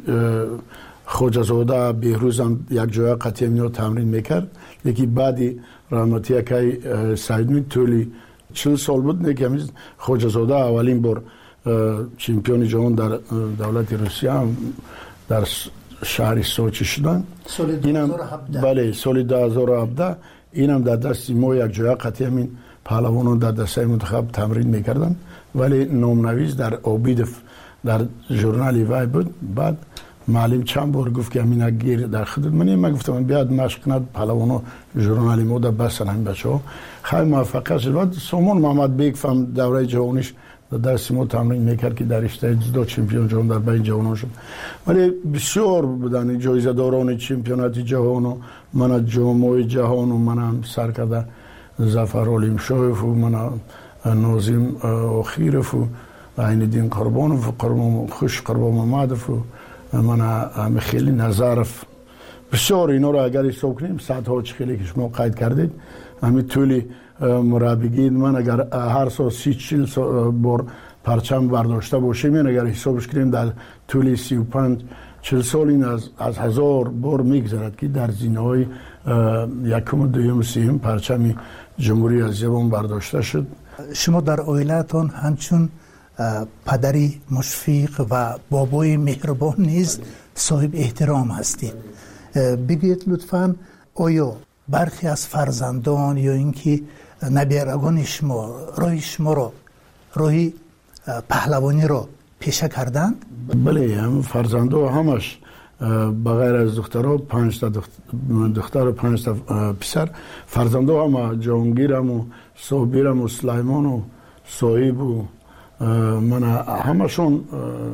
خوجزاده بهروزم یک جای قطعی اینا تمرین میکرد. یکی بعدی رحمتی که سعید طولی 40 سال بود نه که خوجزاده اولین بار چمپیون جهان در دولت روسیه در شهر سوچی شدن. سال 2017. بله سال 2017 اینم در دست ما یک جای قطعی همین پهلوانان در دسته منتخب تمرین میکردن، ولی نامنویس در آبیدف در ژورنال وای بود. بعد معلم چند بار گفت که همین گیر در خدمت من گفتم بیاد مشق کند پهلوانا ژورنال ما در بسن همین بچه‌ها. خیلی موفق شد. بعد سامان محمد بیگ فهم دوره جهانیش در دست ما تمرین میکرد که در رشته جودو چمپیون جهان در بین جوانان شد. ولی بسیار بودن جایزه داران چمپیونات جهان و من جام جهان و من سرکرده ظفر علیمشایف و من ناظم آخیرف و عین‌الدین قربانوف و قربان محمدف و من خیلی نظرف. بسیار اینا رو اگر حساب کنیم صدها خیلی که شما قید کردید. همین طولی مربیگی من اگر هر سال 30-40 بار پرچم برداشته باشیم، این اگر حسابش کنیم در طول 35-40 سال این از 1000 بار میگذرد که در زینه‌های یکم، دوم، سوم پرچم جمهوری اسلامی برداشته شد. شما در عائله‌تان همچون پدری مشفق و بابای مهربان نیز صاحب احترام هستید. بگید لطفاً آیا برخی از فرزندان یا اینکه نبیرگان شما راهی پهلوانی را پیشه کردند؟ بله، هم فرزندا همش بغیر از دخترها 5 تا دختر و 5 تا پسر، فرزندا هم جهانگیرم و صابرم و سلیمان و صاحب و من همشون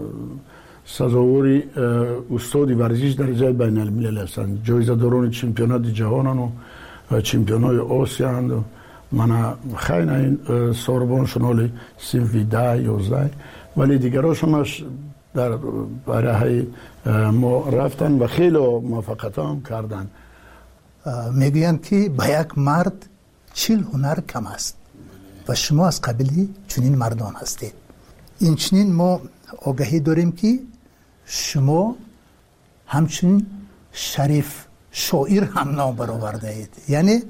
سزاواری استادی ورزش در جای بین الملل هستند. جایزه داران چمپیونات جهان و چمپیونات آسیا هستند. من خیلی این ساربان شنالی سنفی 10-11 ولی دیگراش همش در برای ما رفتن و خیلی موفقیت هم کردن. میگویند که به یک مرد 40 هنر کم است و شما از قبیلی چنین مردان هستید. این چنین ما آگاهی داریم که شما همچنین شریف شاعر هم نام برآورده اید. یعنی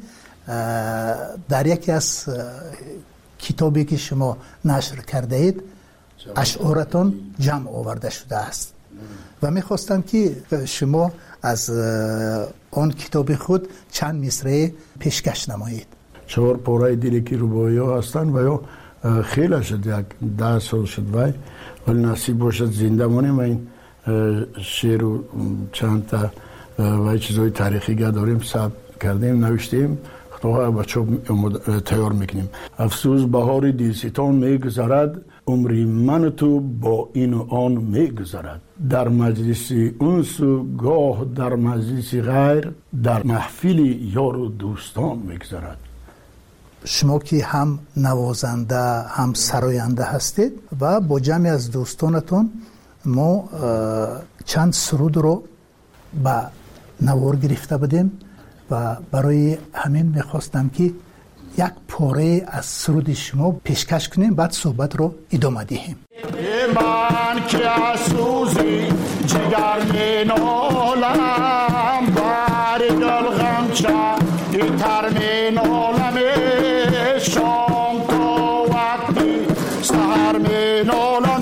در یکی از کتابی که شما نشر کرده اید اشعارتان جمع آورده شده است و میخواستم که شما از آن کتاب خود چند مصرع پیشکش نمایید. 4 پاره دیلکی ربایی ها هستن و یا خیلی شد، یک 10 سال شد ولی نصیب باشد زنده مانیم و این شعر و چند تا و چیزهای تاریخی داریم ثبت کردیم نوشتیم خطاها بچه تیار میکنیم. افسوس بهار دلستان میگذرد، عمری من تو با این و آن میگذرد، در مجلس انس و گاه در مجلس غیر، در محفل یار و دوستان میگذرد. شما که هم نوازنده هم سراینده هستید و با جمعی از دوستانتون ما چند سرود رو به نوار گرفته بودیم و برای همین میخواستم که یک پاره از سرود شما پیشکش کنیم، بعد صحبت رو ادامه دهیم. من که از سوزی جگر می نالم، بر دل غمچه تر می نالم، شام تا وقتی سهر می نالم،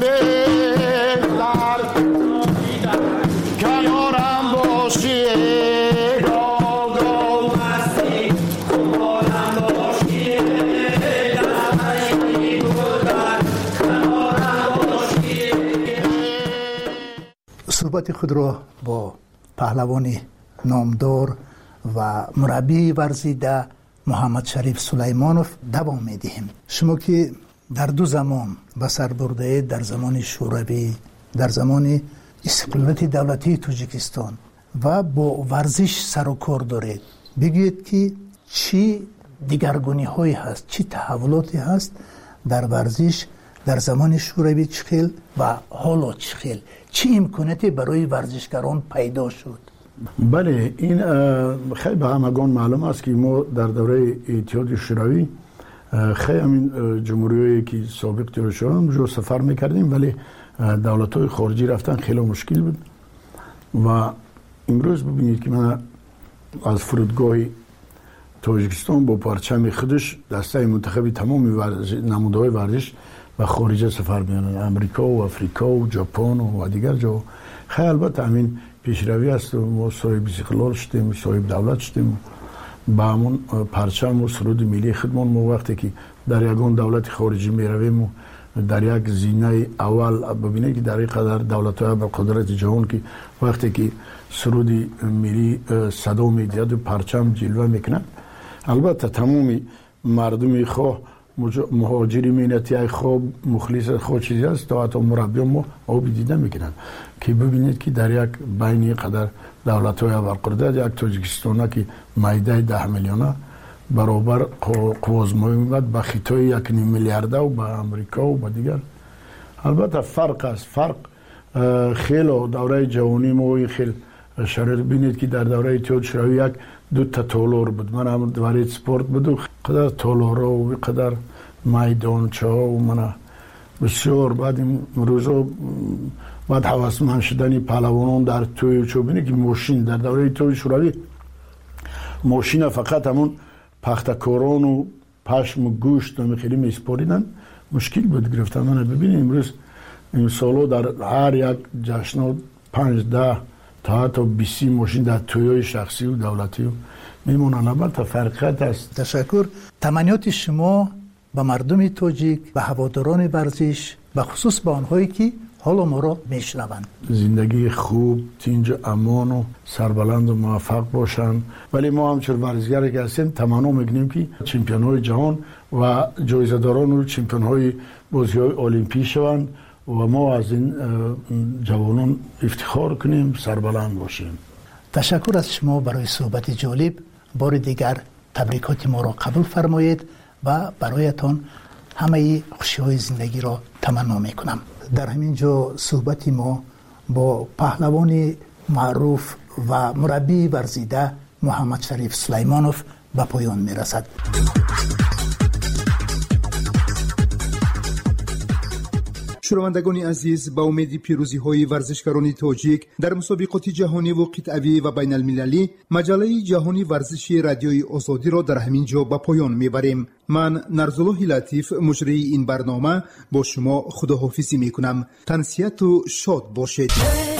کنارم باشی صحبت خود را با پهلوان نامدار و مربی ورزیده محمد شریف سلیمانوف دوام میدهیم. شما که در دو زمان به سر برده، در زمان شوروی، در زمان استقلالیت دولتی تاجیکستان و با ورزش سر و کار دارید، بگید که چی دیگرگونی هایی هست، چی تحولاتی هست در ورزش در زمان شوروی چخیل و حالا چخیل، چی امکاناتی برای ورزشکاران پیدا شد؟ بله، این خیلی به همگان معلوم است که ما در دوره اتحاد شوروی خیلی همین جمهوریایی که سابق تیر شدن جو سفر میکردیم، ولی دولت‌های خارجی رفتن خیلی مشکل بود و امروز ببینید که من از فرودگاه تاجیکستان با پرچم خودش دسته منتخبی تمام نمودهای ورزش و خارج سفر می‌کنند، امریکا و افریقا و ژاپن و دیگر جا. خیلی البته همین پیشروی است و ما صاحب استقلال شدیم، صاحب دولت شدیم، با همون پرچم و سرود ملی خودمان. ما وقتی که در یگان دولت خارجی میرویم در یک زینه اول ببینید که در این قدر دولت‌های با قدرت جهان که وقتی که سرود ملی صدا می‌دهد و پرچم جلوه میکنند، البته تمامی مردم خواه مهاجری مینتی خواه مخلص خود چیزی است تا حتی مربی ما آبی دیده میکنند که ببینید که در یک بین قدر دولت‌های برقرار یک تاجیکستان که معده 10 میلیونه برابر قوازمایی میبود با خطای 1.5 میلیارده و با امریکا و با دیگر. البته فرق است، فرق خیلی دوره جوانی ما خیلی شرایط بینید که در دوره اتحاد شوروی یک دو تا تالار بود، من هم دوره سپورت بود و قدر تالارا و قدر میدانچه ها و من بسیار بعد این روزا بعد حواسمند شدنی پهلوانان در توی چو بینید که ماشین در دوره اتحاد شوروی ماشین فقط همون پختکاران و پشم و گوشت و خیلی میسپاریدن، مشکل بود گرفتن. من ببینید امروز این سالو در هر یک جشن 5-10 تا حتی 20 ماشین در تویای شخصی و دولتی و میمونن. البته فرقیت است. تشکر. تمنیات شما به مردم تاجیک، به هواداران ورزش، به خصوص به آنهایی که حالا ما را میشنوند، زندگی خوب، تینج امان و سربلند و موفق باشند. ولی ما همچون ورزشگر که هستیم تمنا میکنیم که چمپیون های جهان و جایزه داران و چمپیون های بازی های المپی شوند و ما از این جوانان افتخار کنیم، سربلند باشیم. تشکر از شما برای صحبت جالب. بار دیگر تبریکات ما را قبول فرمایید و برایتان همه خوشی های زندگی را تمنا میکنم. در همین جا صحبت ما با پهلوان معروف و مربی ورزیده محمد شریف سلیمانوف به پایان میرسد. شنوندگان عزیز، با امید پیروزی های ورزشکاران تاجیک در مسابقات جهانی و قطعی و بین المللی، مجله جهانی ورزشی رادیوی آزادی را در همین جا به پایان میبریم. من نرزالله لطیف مجری این برنامه با شما خداحافظی میکنم. تنسیت و شاد باشید.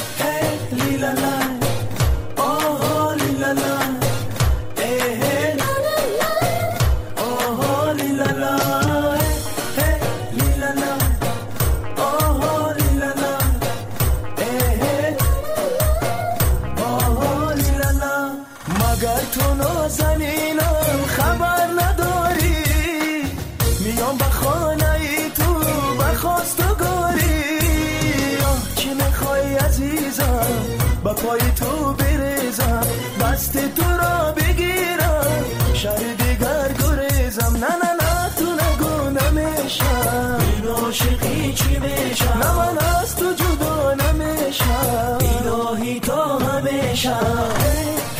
با پای تو بریزم، دست تو را بگیرم، شهر دیگر گریزم. نه نه نه تو نگو نمیشم، این عاشقی چی میشم، نه من از تو جدا نمیشم، الهی تا همیشم.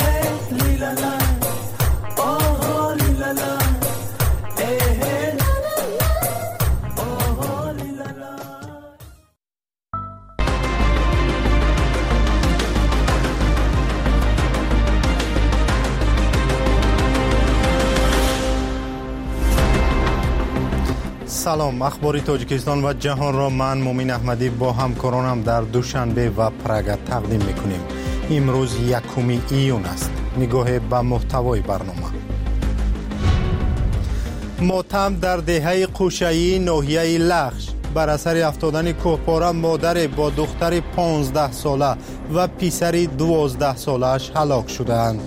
سلام، اخبار تاجیکستان و جهان را من مومین احمدی با همکارانم در دوشنبه و پراگ تقدیم میکنیم. امروز 1 ایون است. نگاه به محتوای برنامه. ماتم در دهه قوشه‌ای ناحیه لخش. بر اثر افتادن کوهپاره مادر با دختر 15 ساله و پسر 12 ساله‌اش هلاک شدند.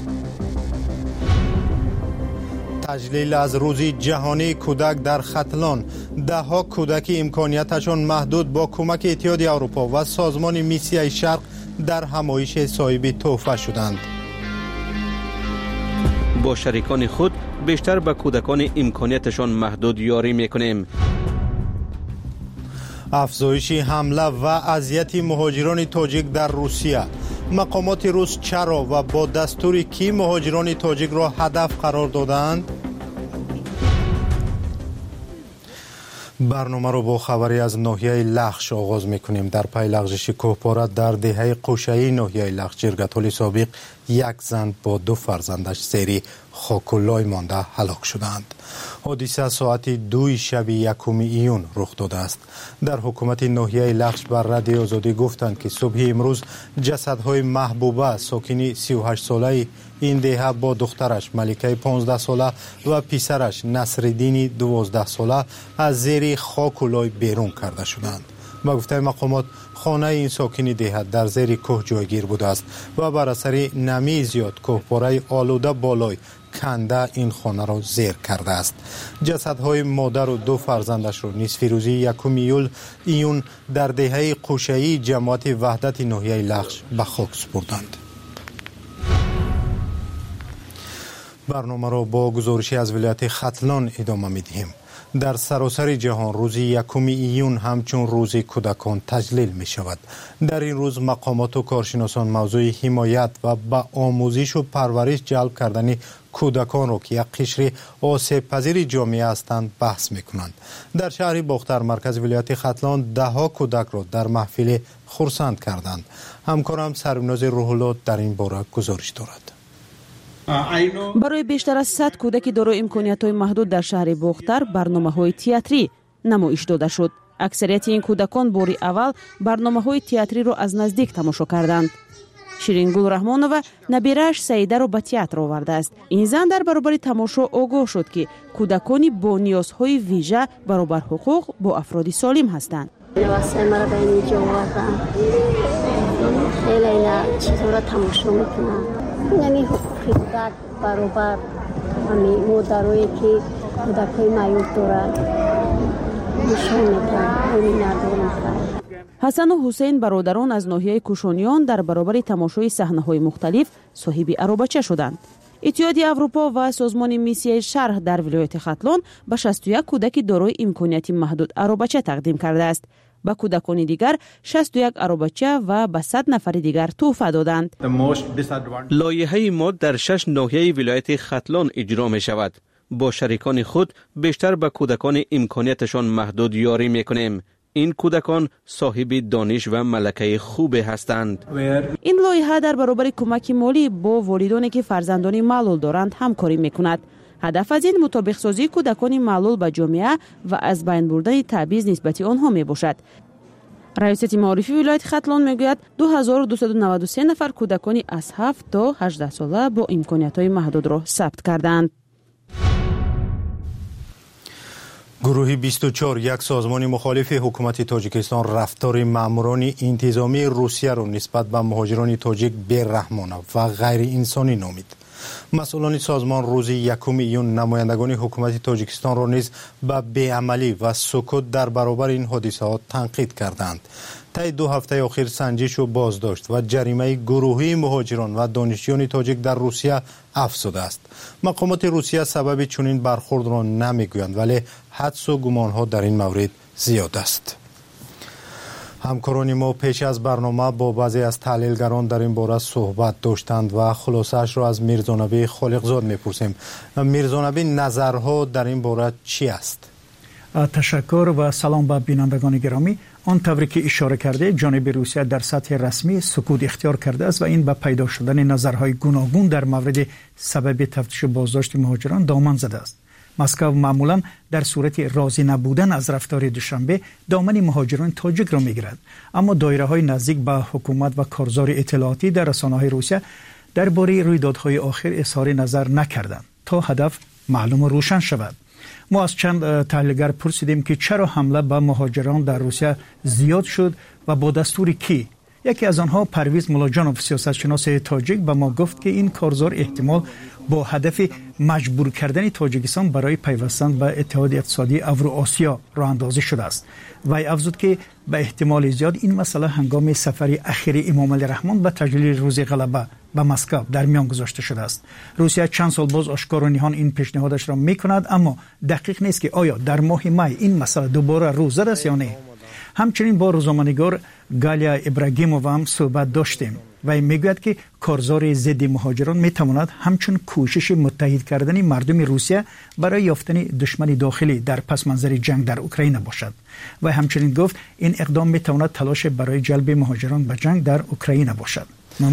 تجلیل از روز جهانی کودک در ختلان. ده‌ها کودک امکانیتشان محدود با کمک اتحادیه اروپا و سازمان میسیای شرق در همایش صاحب تحفه شدند. با شریکان خود بیشتر به کودکان امکانیتشان محدود یاری میکنیم. افزایش حمله و اذیت مهاجران تاجیک در روسیه. مقامات روس چرا و با دستور کی مهاجران تاجیک را هدف قرار دادند؟ برنامه را با خبری از ناحیه لخش آغاز میکنیم. در پی لغزش کوهپاره در دهه قوشه‌ای ناحیه لخش جرگه‌طول سابق 1 زن با 2 فرزندش زیر خاک و لای مانده هلاک شدند. حادثه ساعت 2 شب 1 ایون رخ داده است. در حکومت ناحیه لخش بر رادیو آزادی گفتند که صبح امروز جسدهای محبوبه ساکن 38 ساله این دهه با دخترش ملکه 15 ساله و پسرش نصرالدین 12 ساله از زیر خاک و لای بیرون کرده شدند. با گفته مقامات خانه این ساکن دهه در زیر کوه جایگیر بوده است و بر اثر نمی زیاد کوهپاره آلوده بالای کنده این خانه را زیر کرده است. جسدهای مادر و 2 فرزندش را نصف روزی 1 ایون در دهه قوشه‌ای جماعت وحدت ناحیه لخش به خاک سپردند. برنامه را با گزارشی از ولایت ختلان ادامه می‌دهیم. در سراسر جهان روز 1 ایون همچون روز کودکان تجلیل می شود. در این روز مقامات و کارشناسان موضوع حمایت و به آموزش و پرورش جلب کردن کودکان را که یک قشر آسیب پذیر جامعه هستند بحث می کنند. در شهر باختر مرکز ولایت ختلان 10 کودک را در محفل خرسند کردند. همکارم سربناز روح الله در این باره گزارش دارد. برای بیشتر از 100 کودک دارای امکانیت‌های محدود در شهر باختر برنامه‌های تئاتری نمایش داده شد. اکثریت این کودکان باری اول برنامه‌های تئاتری را از نزدیک تماشا کردند. شیرینگل رحمانова نبیره‌اش سعیده را به تئاتر آورده است. این زن در برابر تماشا آگاه شد که کودکانی با نیازهای ویژه برابر حقوق با افراد سالم هستند. واسه مرا به اینجا آوردن. خیلی چیزا را تماشا می‌کنم. نمی کودک برابر همین مادرایی که کودکای معیوب دارند نشان میدن همین ندارند. حسن و حسین برادران از ناحیه کوشانیان در برابر تماشای صحنه‌های مختلف صاحب عربچه شدند. اتحادیه اروپا و سازمان میسیای شرق در ولایت ختلان به 61 کودک دارای امکانیت محدود عربچه تقدیم کرده است. به کودکان دیگر 61 عربچه و به 100 نفر دیگر تحفه دادند. لایحه ما در 6 ناحیه ولایت ختلان اجرا می شود. با شریکان خود بیشتر به کودکان امکانیتشان محدود یاری می کنیم. این کودکان صاحب دانش و ملکه خوب هستند. این لایحه در برابر کمک مالی با والدانی که فرزندان معلول دارند همکاری می کند. هدف از این مطابق سازی کودکان معلول به جامعه و از بین بردن تبعیض نسبت آنها می باشد. رئیس معارفی ولایت ختلان میگوید 2293 نفر کودکانی از 7 تا 18 ساله با امکانیت‌های محدود را ثبت کردند. گروه 24 یک سازمان مخالف حکومت تاجیکستان رفتار ماموران انتظامی روسیه را نسبت به مهاجران تاجیک بی‌رحمانه و غیر انسانی نامید. مسئولان سازمان روز 1 ایون نمایندگان حکومت تاجیکستان را نیز به بی‌عملی و سکوت در برابر این حادثات تنقید کردند. طی 2 هفته اخیر سنجش و بازداشت و جریمه گروهی مهاجران و دانشجویان تاجیک در روسیه افزوده است. مقامات روسیه سبب چنین برخورد را نمیگویند ولی حدس و گمانها در این مورد زیاد است. همکاران ما پیش از برنامه با بعضی از تحلیلگران در این باره صحبت داشتند و خلاصه‌اش را از میرزانبی خالقزاد میپرسیم. میرزانبی، نظرها در این باره چی است؟ تشکر و سلام به بینندگان گرامی. آن طوری که اشاره کرده جانب روسیه در سطح رسمی سکوت اختیار کرده است و این به پیدا شدن نظرهای گوناگون در مورد سبب تفتیش بازداشت مهاجران دامن زده است. مسکو معمولا در صورت راضی نبودن از رفتار دوشنبه دامن مهاجران تاجیک را میگیرد، اما دایره‌های نزدیک به حکومت و کارزار اطلاعاتی در رسانه‌های روسیه درباره رویدادهای آخر اظهار نظر نکردند تا هدف معلوم و روشن شود. ما از چند تحلیلگر پرسیدیم که چرا حمله به مهاجران در روسیه زیاد شد و با دستور کی؟ یکی از آنها پرویز ملاجانوف سیاستشناس تاجیک به ما گفت که این کارزار احتمال با هدف مجبور کردن تاجیکستان برای پیوستن به اتحاد اقتصادی اوراسیا راه اندازی شده است. وی افزود که به احتمال زیاد این مسئله هنگام سفر اخیر امام علی رحمان به تجلیل روز غلبه به مسکو در میان گذاشته شده است. روسیه چند سال باز آشکار و نهان این پیشنهادش را میکند، اما دقیق نیست که آیا در ماه می این مسئله دوباره روز زد است یا نه. همچنین با روزنامه‌نگار گالیا ابراگیموف هم صحبت داشتیم و میگوید که کارزار ضد مهاجران میتواند همچون کوشش متحد کردن مردم روسیه برای یافتن دشمن داخلی در پس منظر جنگ در اوکراین باشد و همچنین گفت این اقدام میتواند تلاش برای جلب مهاجران به جنگ در اوکراین باشد.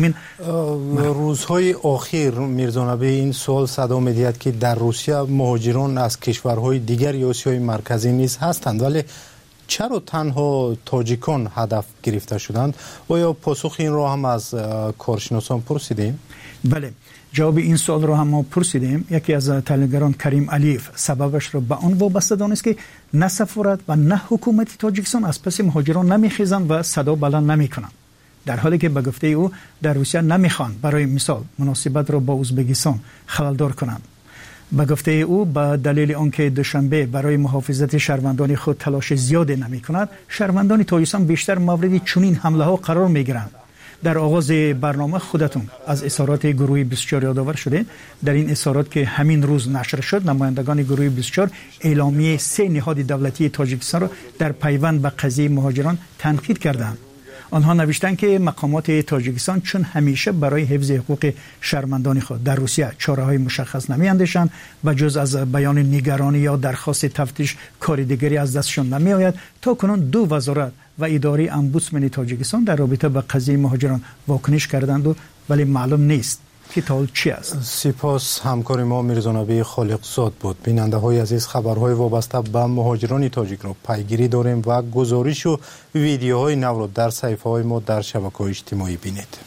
روزهای اخیر میرزا نبی این سوال صدا می‌دهد که در روسیه مهاجران از کشورهای دیگر آسیای مرکزی نیز هستند، ولی چرا تنها تاجیکان هدف گرفته شدند؟ و یا پاسخ این را هم از کارشناسان پرسیدیم؟ بله، جواب این سوال را هم ما پرسیدیم. یکی از تحلیلگران کریم علیف سببش را به آن وابسته دانست که نه سفارت و نه حکومت تاجیکستان از پس مهاجران نمیخیزند و صدا بلند نمیکنند، در حالی که به گفته او در روسیه نمیخوان برای مثال مناسبت را با ازبکستان خللدار کنند. به گفته او به دلیل آنکه دوشنبه برای محافظت شهروندان خود تلاش زیاد نمی کند، شهروندان تاجیکستان بیشتر مورد چنین حمله ها قرار می گیرند. در آغاز برنامه خودتون از اظهارات گروه 24 یادآور شده. در این اظهارات که همین روز نشر شد، نمایندگان گروه 24 اعلامیه 3 نهاد دولتی تاجیکستان را در پیوند به قضیه مهاجران تنقید کردند. آنها نوشتند که مقامات تاجیکستان چون همیشه برای حفظ حقوق شهروندان خود در روسیه چاره‌های مشخص نمی‌اندیشند و جز از بیان نگرانی یا درخواست تفتیش کار دیگری از دستشان نمی‌آید، تا کنون 2 وزارت و اداره امبودسمن تاجیکستان در رابطه با قضیه مهاجران واکنش کردند، ولی معلوم نیست که تا چی است. سپاس همکار ما میرزا نبی خالقزاد بود. بیننده های عزیز، خبرهای وابسته به مهاجران تاجیک را پیگیری داریم و گزارش و ویدیوهای نو را در صفحه های ما در شبکه‌های اجتماعی بینید.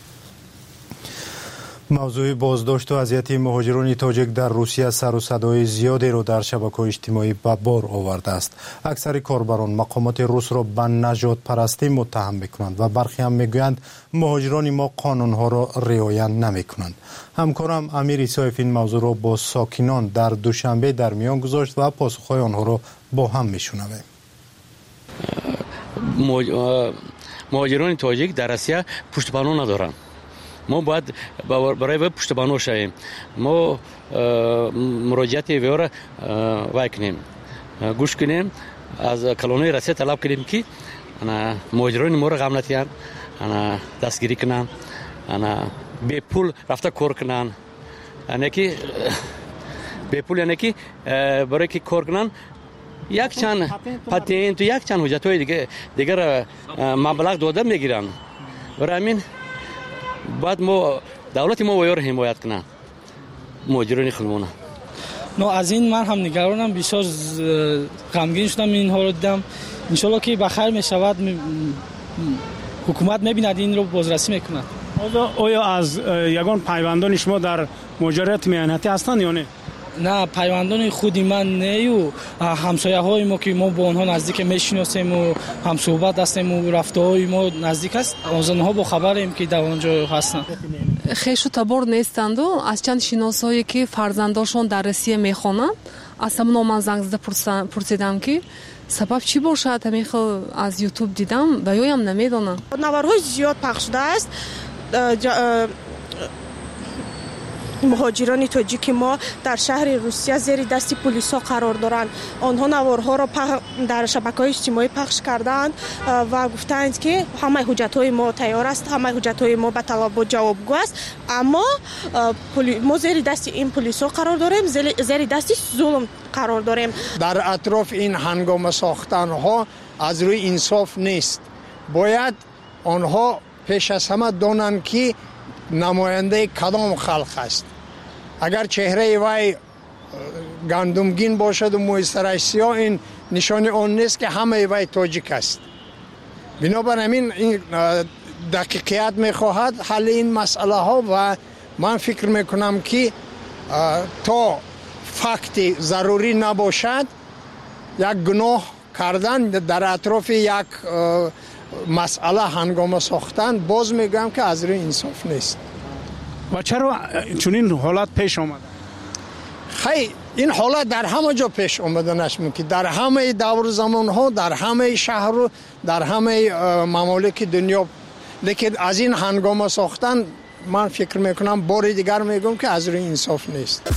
موضوع بازداشت و اذیت مهاجران تاجیک در روسیه سر و صدای زیادی را در شبکه‌های اجتماعی به بار آورده است. اکثر کاربران مقامات روس را به نژاد پرستی متهم می‌کنند و برخی هم می‌گویند مهاجران ما قانون‌ها را رعایت نمی‌کنند. همکارم امیر ایسایف این موضوع را با ساکنان در دوشنبه در میان گذاشت و پاسخ‌های آنها را با هم می‌شنویم. مهاجران تاجیک در روسیه پشتیبانی ندارند. ما باید برای پشتیبانی شویم. ما مراجعت وی را وای کنیم، گوش کنیم، از کلونی روسیه طلب کنیم که مهاجران ما را غم نتیان، دستگیری کنن، به پول رفته کار کنن، یعنی که به پول، یعنی که برای که کار کنن یک چند پاتنت و یک چند حجت‌های دیگر مبلغ داده میگیرن. برای همین باید ما دولت ما ویار حمایت کنه مهاجران خودمون. از این من هم نگرانم، بسیار غمگین شدم اینها رو دیدم. ان شاءالله که بخیر میشود، حکومت میبیند این رو بازرسی میکند. آیا از یگان پیوندان شما در مهاجرت میانتی هستند یا نه؟ نه، پیوندان خودی من نه و همسایه های ما که ما با آنها نزدیک میشناسیم و هم صحبت هستیم و رفته های ما نزدیک است، از آنها با خبریم که در آنجا هستند. خیش و تبار نیستند و از چند شناسایی که فرزنداشون در روسیه میخوانند از همون من زنگ زده پرسیدم که سبب چی باشد. همیخه از یوتیوب دیدم و یایم نمیدونم. نوارهای زیاد پخش شده است. مهاجران تاجیک ما در شهر روسیه زیر دست پلیسا قرار دارند. آنها نوارها را در شبکه‌های اجتماعی پخش کردند و گفتند که همه حجت‌های ما تیار است، همه حجت‌های ما به طلبات جوابگو است، اما ما زیر دست این پلیسا قرار داریم، زیر دست ظلم قرار داریم. در اطراف این هنگام ساختن‌ها از روی انصاف نیست. باید آنها پیش از همه دانند که نماینده کدام خلق است. اگر چهره وی گندمگین باشد و موی سرش سیاه، این نشان آن نیست که همه وی تاجیک است. بنابراین این دقیقیت میخواهد حل این مسئله ها و من فکر میکنم که تا فکت ضروری نباشد یک گناه کردن در اطراف یک مسئله هنگامه ساختن، باز میگم که از روی انصاف نیست. و چرا چنین حالت پیش آمده؟ خیلی این حالت در همه جا پیش آمده نشمون که در همه دور زمان ها، در همه شهر و در همه ممالک دنیا، لیکن از این هنگامه ساختن من فکر میکنم بار دیگر میگم که از روی انصاف نیست.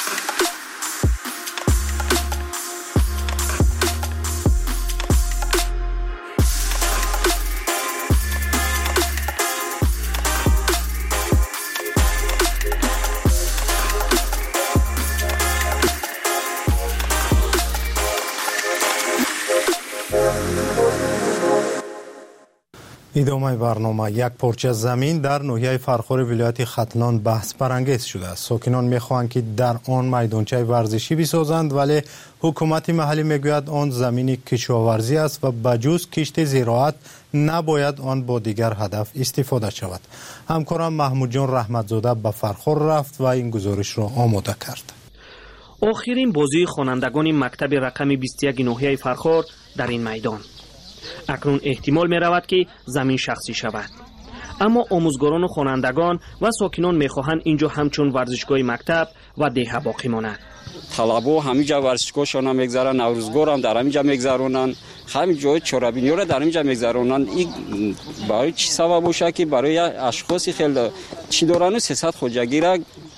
ادامه برنامه. یک پارچه زمین در ناحیه فرخار ولایت ختلان بحث برانگیز شده است. ساکنان میخواهند که در آن میدانچه ورزشی بسازند، ولی حکومت محلی میگوید آن زمین کشاورزی است و بجز کشت زراعت نباید آن با دیگر هدف استفاده شود. همکارم محمود جان رحمتزاده به فرخار رفت و این گزارش را آماده کرد. آخرین بازی خوانندگان مکتب رقم 21 ناحیه فرخار در این میدان. اکنون احتمال می رود که زمین شخصی شود، اما آموزگاران و خوانندگان و ساکنان می خواهند اینجا همچون ورزشگاه مکتب و دیه باقی ماند. طلبا همینجا ورزشگاهشان هم میگذارن، نوروزگار هم در همینجا میگذرونن، همین جای چهاربینی رو در همینجا میگذرونن. این برای چی سبب باشه که برای اشخاصی خیلی چی دارن و 300 خودجگی را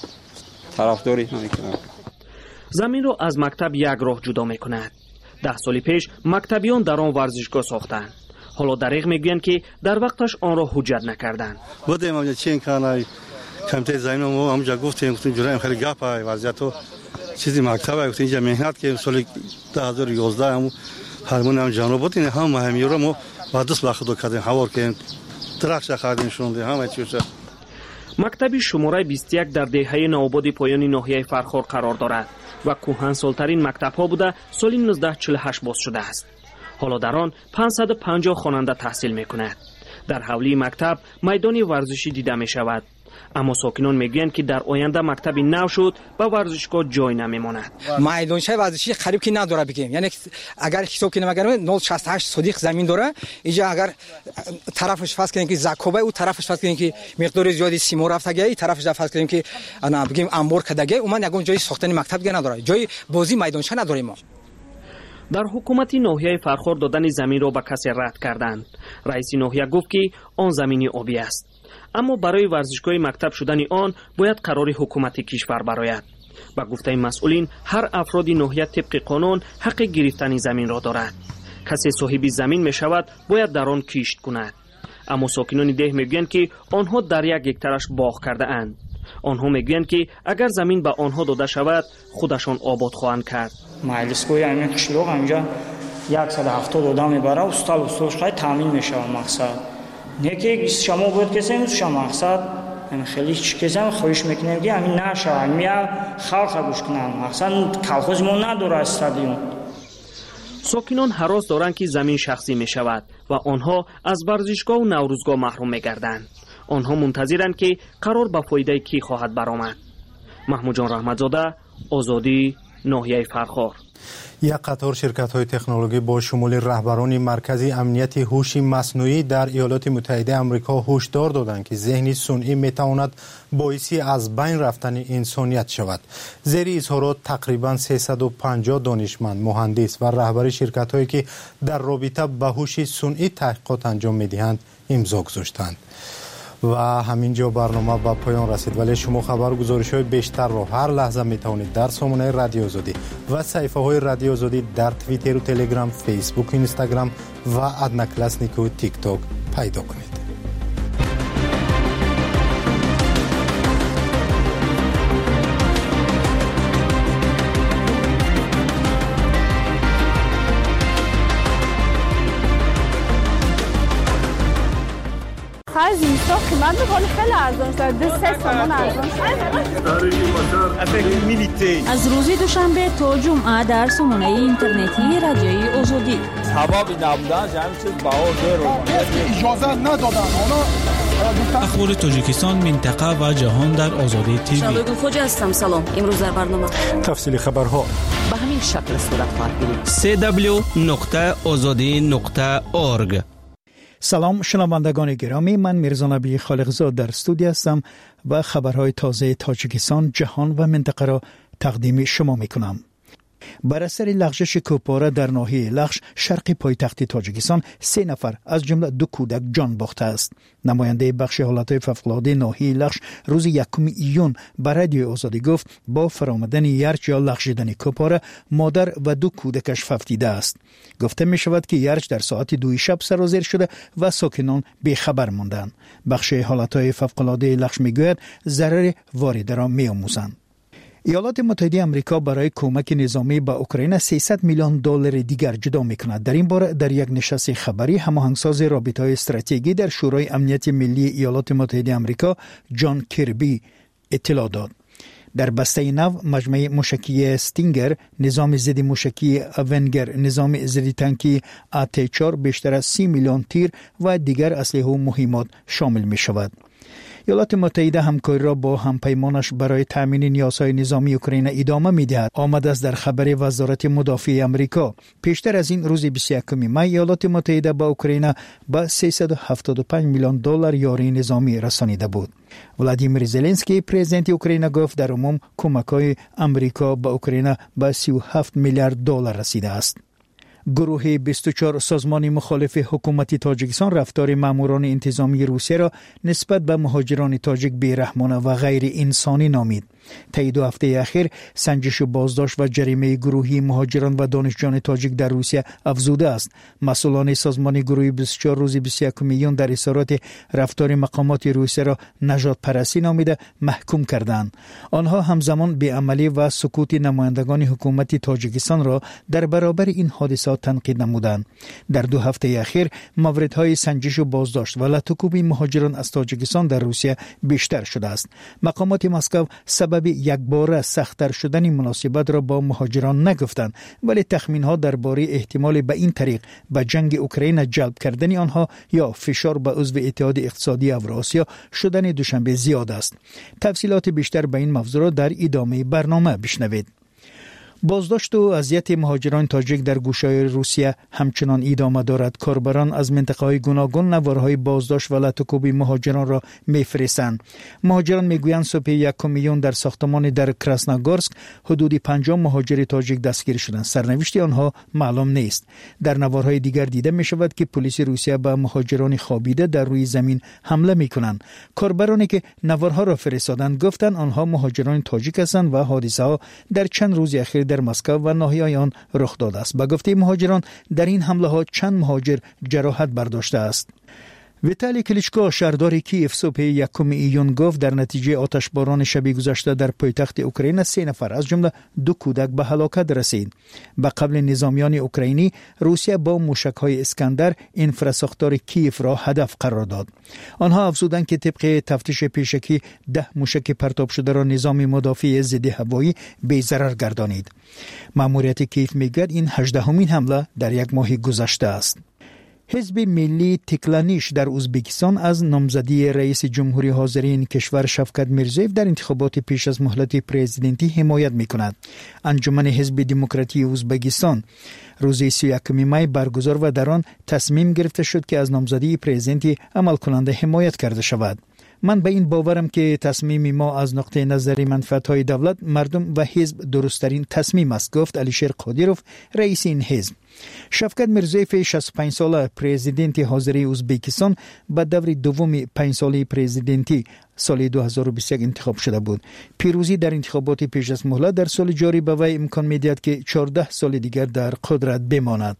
طرفداری نمیکنن. زمین رو از مکتب یک راه جدا میکند. 10 سال پیش مکتبیان در آن ورزشگاه ساختند. حالا دریغ میگویند که در وقتش آن را حجت نکردند. بودیم اونجا چین کنه کمیته زمین ما اونجا گفتیم جوری خیلی گپای وضعیت و چیزی مکتب گفتیم اینجا مهنت که سال 2011 هم هرمون هم جانو بود، این هم مهمی رو ما بعد دست بخدو کردیم، هوار که درخش خریدیم شونده همه چیز. مکتب شماره 21 در دهه نوآباد پایان ناحیه فرخار قرار دارد و کهن سالترین مکتب ها بوده سال 1948 باز شده است. حالا در آن 550 خواننده تحصیل می کند. در حولی مکتب میدان ورزشی دیده می شود، اما ساکنان میگویند که در آینده مکتبی نو شد و ورزشگاه جای نمی ماند. میدانچه ورزشی قریب که نداره بگیم، یعنی اگر حساب کنیم اگر 068 صدیق زمین داره، اینجا اگر طرفش فرض کنیم که زکوبه، او طرفش فرض کنیم که مقدار زیادی سیمو رفتگی، این طرفش فرض کنیم که انا بگیم انبار کدگی، اون یگون جای ساختن مکتب دیگه نداره، جای بازی میدانچه نداریم ما. در حکومت ناحیه فرخار دادن زمین را به کسی رد کردند. رئیس ناحیه گفت که آن زمینی آبی است، اما برای ورزشگاه مکتب شدن آن باید قرار حکومت کشور برآید. با گفته مسئولین هر افراد ناحیه طبق قانون حق گرفتن زمین را دارد. کسی صاحب زمین می شود باید در آن کشت کند، اما ساکنان ده میگویند که آنها در یک هکتارش باغ کرده اند. آنها میگویند که اگر زمین به آنها داده شود خودشان آباد خواهند کرد. مجلسگاه همین قشلوق اینجا 170 آدم میبره، استادش خیلی تامین میشه. مقصد نه که شما باید کسی شما مقصد خیلی کسی هم خواهش میکنیم که همین نشه، همین خلق گوش کنن. مقصد کلخوز ما نداره استادیوم. ساکنان هراس دارند که زمین شخصی می شود و آنها از ورزشگاه و نوروزگاه محروم می گردند. آنها منتظرند که قرار به فایده کی خواهد برآمد. محمود جان رحمتزاده، آزادی، ناحیه فرخار. یک قطار شرکت‌های تکنولوژی با شمول رهبران مرکز امنیت هوش مصنوعی در ایالات متحده آمریکا هشدار دادند که ذهن صنعی میتواند باعثی از بین رفتن انسانیت شود. زیر اظهارات تقریباً 350 دانشمند، مهندس و رهبر شرکت‌هایی که در رابطه با هوش صنعی تحقیقات انجام می‌دهند امضا گذاشتند. و همینجا برنامه به پایان رسید، ولی شما خبر و گزارش‌های بیشتر را هر لحظه میتوانید در سامانه رادیو آزادی و صفحه‌های رادیو آزادی در توییتر و تلگرام، فیسبوک، اینستاگرام و ادناکلاسنیک و تیک تاک پیدا کنید. آخر زمستان قیمت میکنه خیلی ارزان شده 3 تومان ارزان شده. از روز دوشنبه تا جمعه در سامانه اینترنتی رادیوی آزادی ثوابی نبودن جمعی چیز بهار اجازه ندادن. اخبار تاجیکستان، منطقه و جهان در آزادی تیوی. شادو خوجا هستم. سلام. امروز در برنامه تفصیل خبرها به همین شکل صورت خواهد گرفت. www.azadi.org. سلام شنوندگان گرامی، من میرزا نبی خالقزاد در استودیو هستم و خبرهای تازه تاجیکستان، جهان و منطقه را تقدیم شما میکنم. بر اثر لغزش کوپاره در ناحیه لغش شرق پایتخت تاجیکستان 3 نفر از جمله 2 کودک جان باخته است. نماینده بخش حالات فوق‌العاده ناحیه لغش روز 1 ایون به رادیو آزادی گفت با فرآمدن یرچ یا لغزیدن کوپاره مادر و 2 کودکش فوتیده است. گفته می شود که یرچ در ساعت 2 شب سرازیر شده و ساکنان بیخبر ماندند. بخش حالات فوق‌العاده لغش میگوید ضرر وارده را می‌آموزند. ایالات متحده آمریکا برای کمک نظامی به اوکراین $300 میلیون دیگر جدا می‌کند. در این باره در یک نشست خبری هماهنگساز رابطه‌های استراتژیکی در شورای امنیت ملی ایالات متحده آمریکا جان کربی اطلاع داد. در بسته نو مجموعه موشکی استینگر، نظام ضد موشکی اونگر، نظام ضد تانکی AT4 بیشتر از 30 میلیون تیر و دیگر اسلحه و مهمات شامل می‌شود. ایالات متحده همکاری را با همپیمانش برای تامین نیازهای نظامی اوکراین ادامه می‌دهد. آمده است در خبر وزارت مدافع آمریکا. پیشتر از این روز 21 می ایالات متحده با اوکراین با $375 میلیون یاری نظامی رسانیده بود. ولادیمیر زلنسکی پرزیدنت اوکراین گفت در عموم کمک‌های آمریکا با اوکراین با $37 میلیارد رسیده است. گروه 24 سازمان مخالف حکومت تاجیکستان رفتار ماموران انتظامی روسیه را نسبت به مهاجران تاجیک بی‌رحمانه و غیر انسانی نامید. طی 2 هفته اخیر سنجش و بازداشت و جریمه گروهی مهاجران و دانشجویان تاجیک در روسیه افزوده است. مسئولان سازمان گروه 24 روز 21 میون در اظهارات رفتار مقامات روسیه را نژاد پرستی نامیده محکوم کردند. آنها همزمان بی‌عملی و سکوت نمایندگان حکومت تاجیکستان را در برابر این حادثات تنقید نمودند. در 2 هفته اخیر موردهای سنجش و بازداشت و لطکوبی مهاجران از تاجیکستان در روسیه بیشتر شده است. مقامات مسکو سبب یک بار سخت‌تر شدن مناسبت را با مهاجران نگفتند، ولی تخمین‌ها درباره احتمال به این طریق به جنگ اوکراین جلب کردن آنها یا فشار به عضو اتحاد اقتصادی اوراسیا شدن دوشنبه زیاد است. تفصیلات بیشتر به این موضوع را در ادامه برنامه بشنوید. بازداشت و اذیت مهاجران تاجیک در گوشه‌های روسیه همچنان ادامه دارد. کاربران از منطقه‌های گوناگون نوارهای بازداشت و لطکوبی مهاجران را می‌فرستند. مهاجران میگویند صبح 1 میون در ساختمان در کراسنوگورسک حدود 50 مهاجر تاجیک دستگیر شدند. سرنوشت آنها معلوم نیست. در نوارهای دیگر دیده می‌شود که پلیس روسیه به مهاجران خوابیده در روی زمین حمله می‌کنند. کاربرانی که نوارها را فرستادند گفتند آنها مهاجران تاجیک هستند و حادثه‌ها در چند روز اخیر در مسکو و ناحیه آن رخ داده است. به گفته مهاجران در این حمله ها چند مهاجر جراحت برداشته است. ویتالی کلیچکو شهردار کیف صبح 1 ایون گفت در نتیجه آتشباران شب گذشته در پایتخت اوکراین 3 نفر از جمله 2 کودک به هلاکت رسید. به قبل نظامیان اوکراینی روسیه با موشک‌های اسکندر انفراساختار کیف را هدف قرار داد. آنها افزودند که طبق تفتیش پیشکی 10 موشک پرتاب شده را نظام مدافع ضد هوایی بی‌ضرر گردانید. ماموریت کیف میگوید این 18مین حمله در 1 ماه گذشته است. حزب ملی تکلانیش در ازبکستان از نامزدی رئیس جمهوری حاضر این کشور شفقت میرزویف در انتخابات پیش از مهلت پرزیدنتی حمایت می‌کند. انجمن حزب دموکراتی ازبکستان روز 31 می برگزار و در آن تصمیم گرفته شد که از نامزدی پرزیدنتی عمل کننده حمایت کرده شود. من به این باورم که تصمیم ما از نقطه نظر منفعت‌های دولت، مردم و حزب درست‌ترین تصمیم است، گفت علیشیر قادیروف رئیس این حزب. شفقت میرزویف 65 ساله پرزیدنت حاضر ازبکستان به دور دوم 5 ساله پرزیدنتی سال 2021 انتخاب شده بود. پیروزی در انتخابات پیش از مهلت در سال جاری به وی امکان می‌دهد که 14 سال دیگر در قدرت بماند.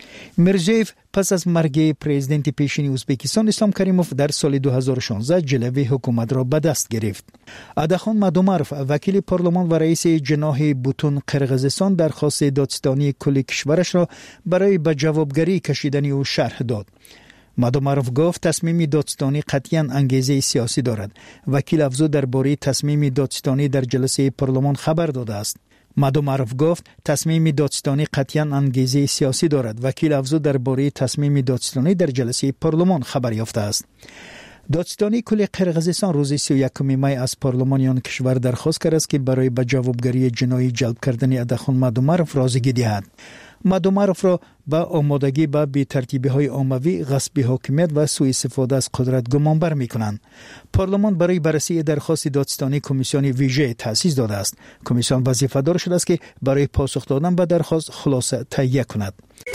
میرزویف پس از مرگ پرزیدنت پیشین ازبکستان اسلام کریموف در سال 2016 جلوه حکومت را به دست گرفت. ادخان مادومارف وکیل پارلمان و رئیس جناح بوتون قرقیزستان درخواست دادستانی کل کشورش را برای به جوابگری کشیدن او شرح داد. مادوماروف گفت تصمیم دادستانی قطعاً انگیزه سیاسی دارد. وکیل افزود درباره تصمیم دادستانی در جلسه پارلمان خبر داده است. مادوماروف گفت تصمیم دادستانی قطعاً انگیزه سیاسی دارد. وکیل افزود درباره تصمیم دادستانی در جلسه پارلمان خبر یافته است. دادستانی کل قرقیزستان روز 31 می از پارلمانیان کشور درخواست کرده است که برای به جوابگری جنایی جلب کردن ادخون مادوماروف رازیگی دهد. مادوماروف را به آمادگی به بی‌ترتیبی‌های عمومی، غصب حاکمیت و سوء استفاده از قدرت گمانبر می‌کنند. پارلمان برای بررسی درخواست دادستانی کمیسیون ویژه تأسیس داده است. کمیسیون وظیفه‌دار شده است که برای پاسخ دادن به درخواست خلاصه تهیه کند.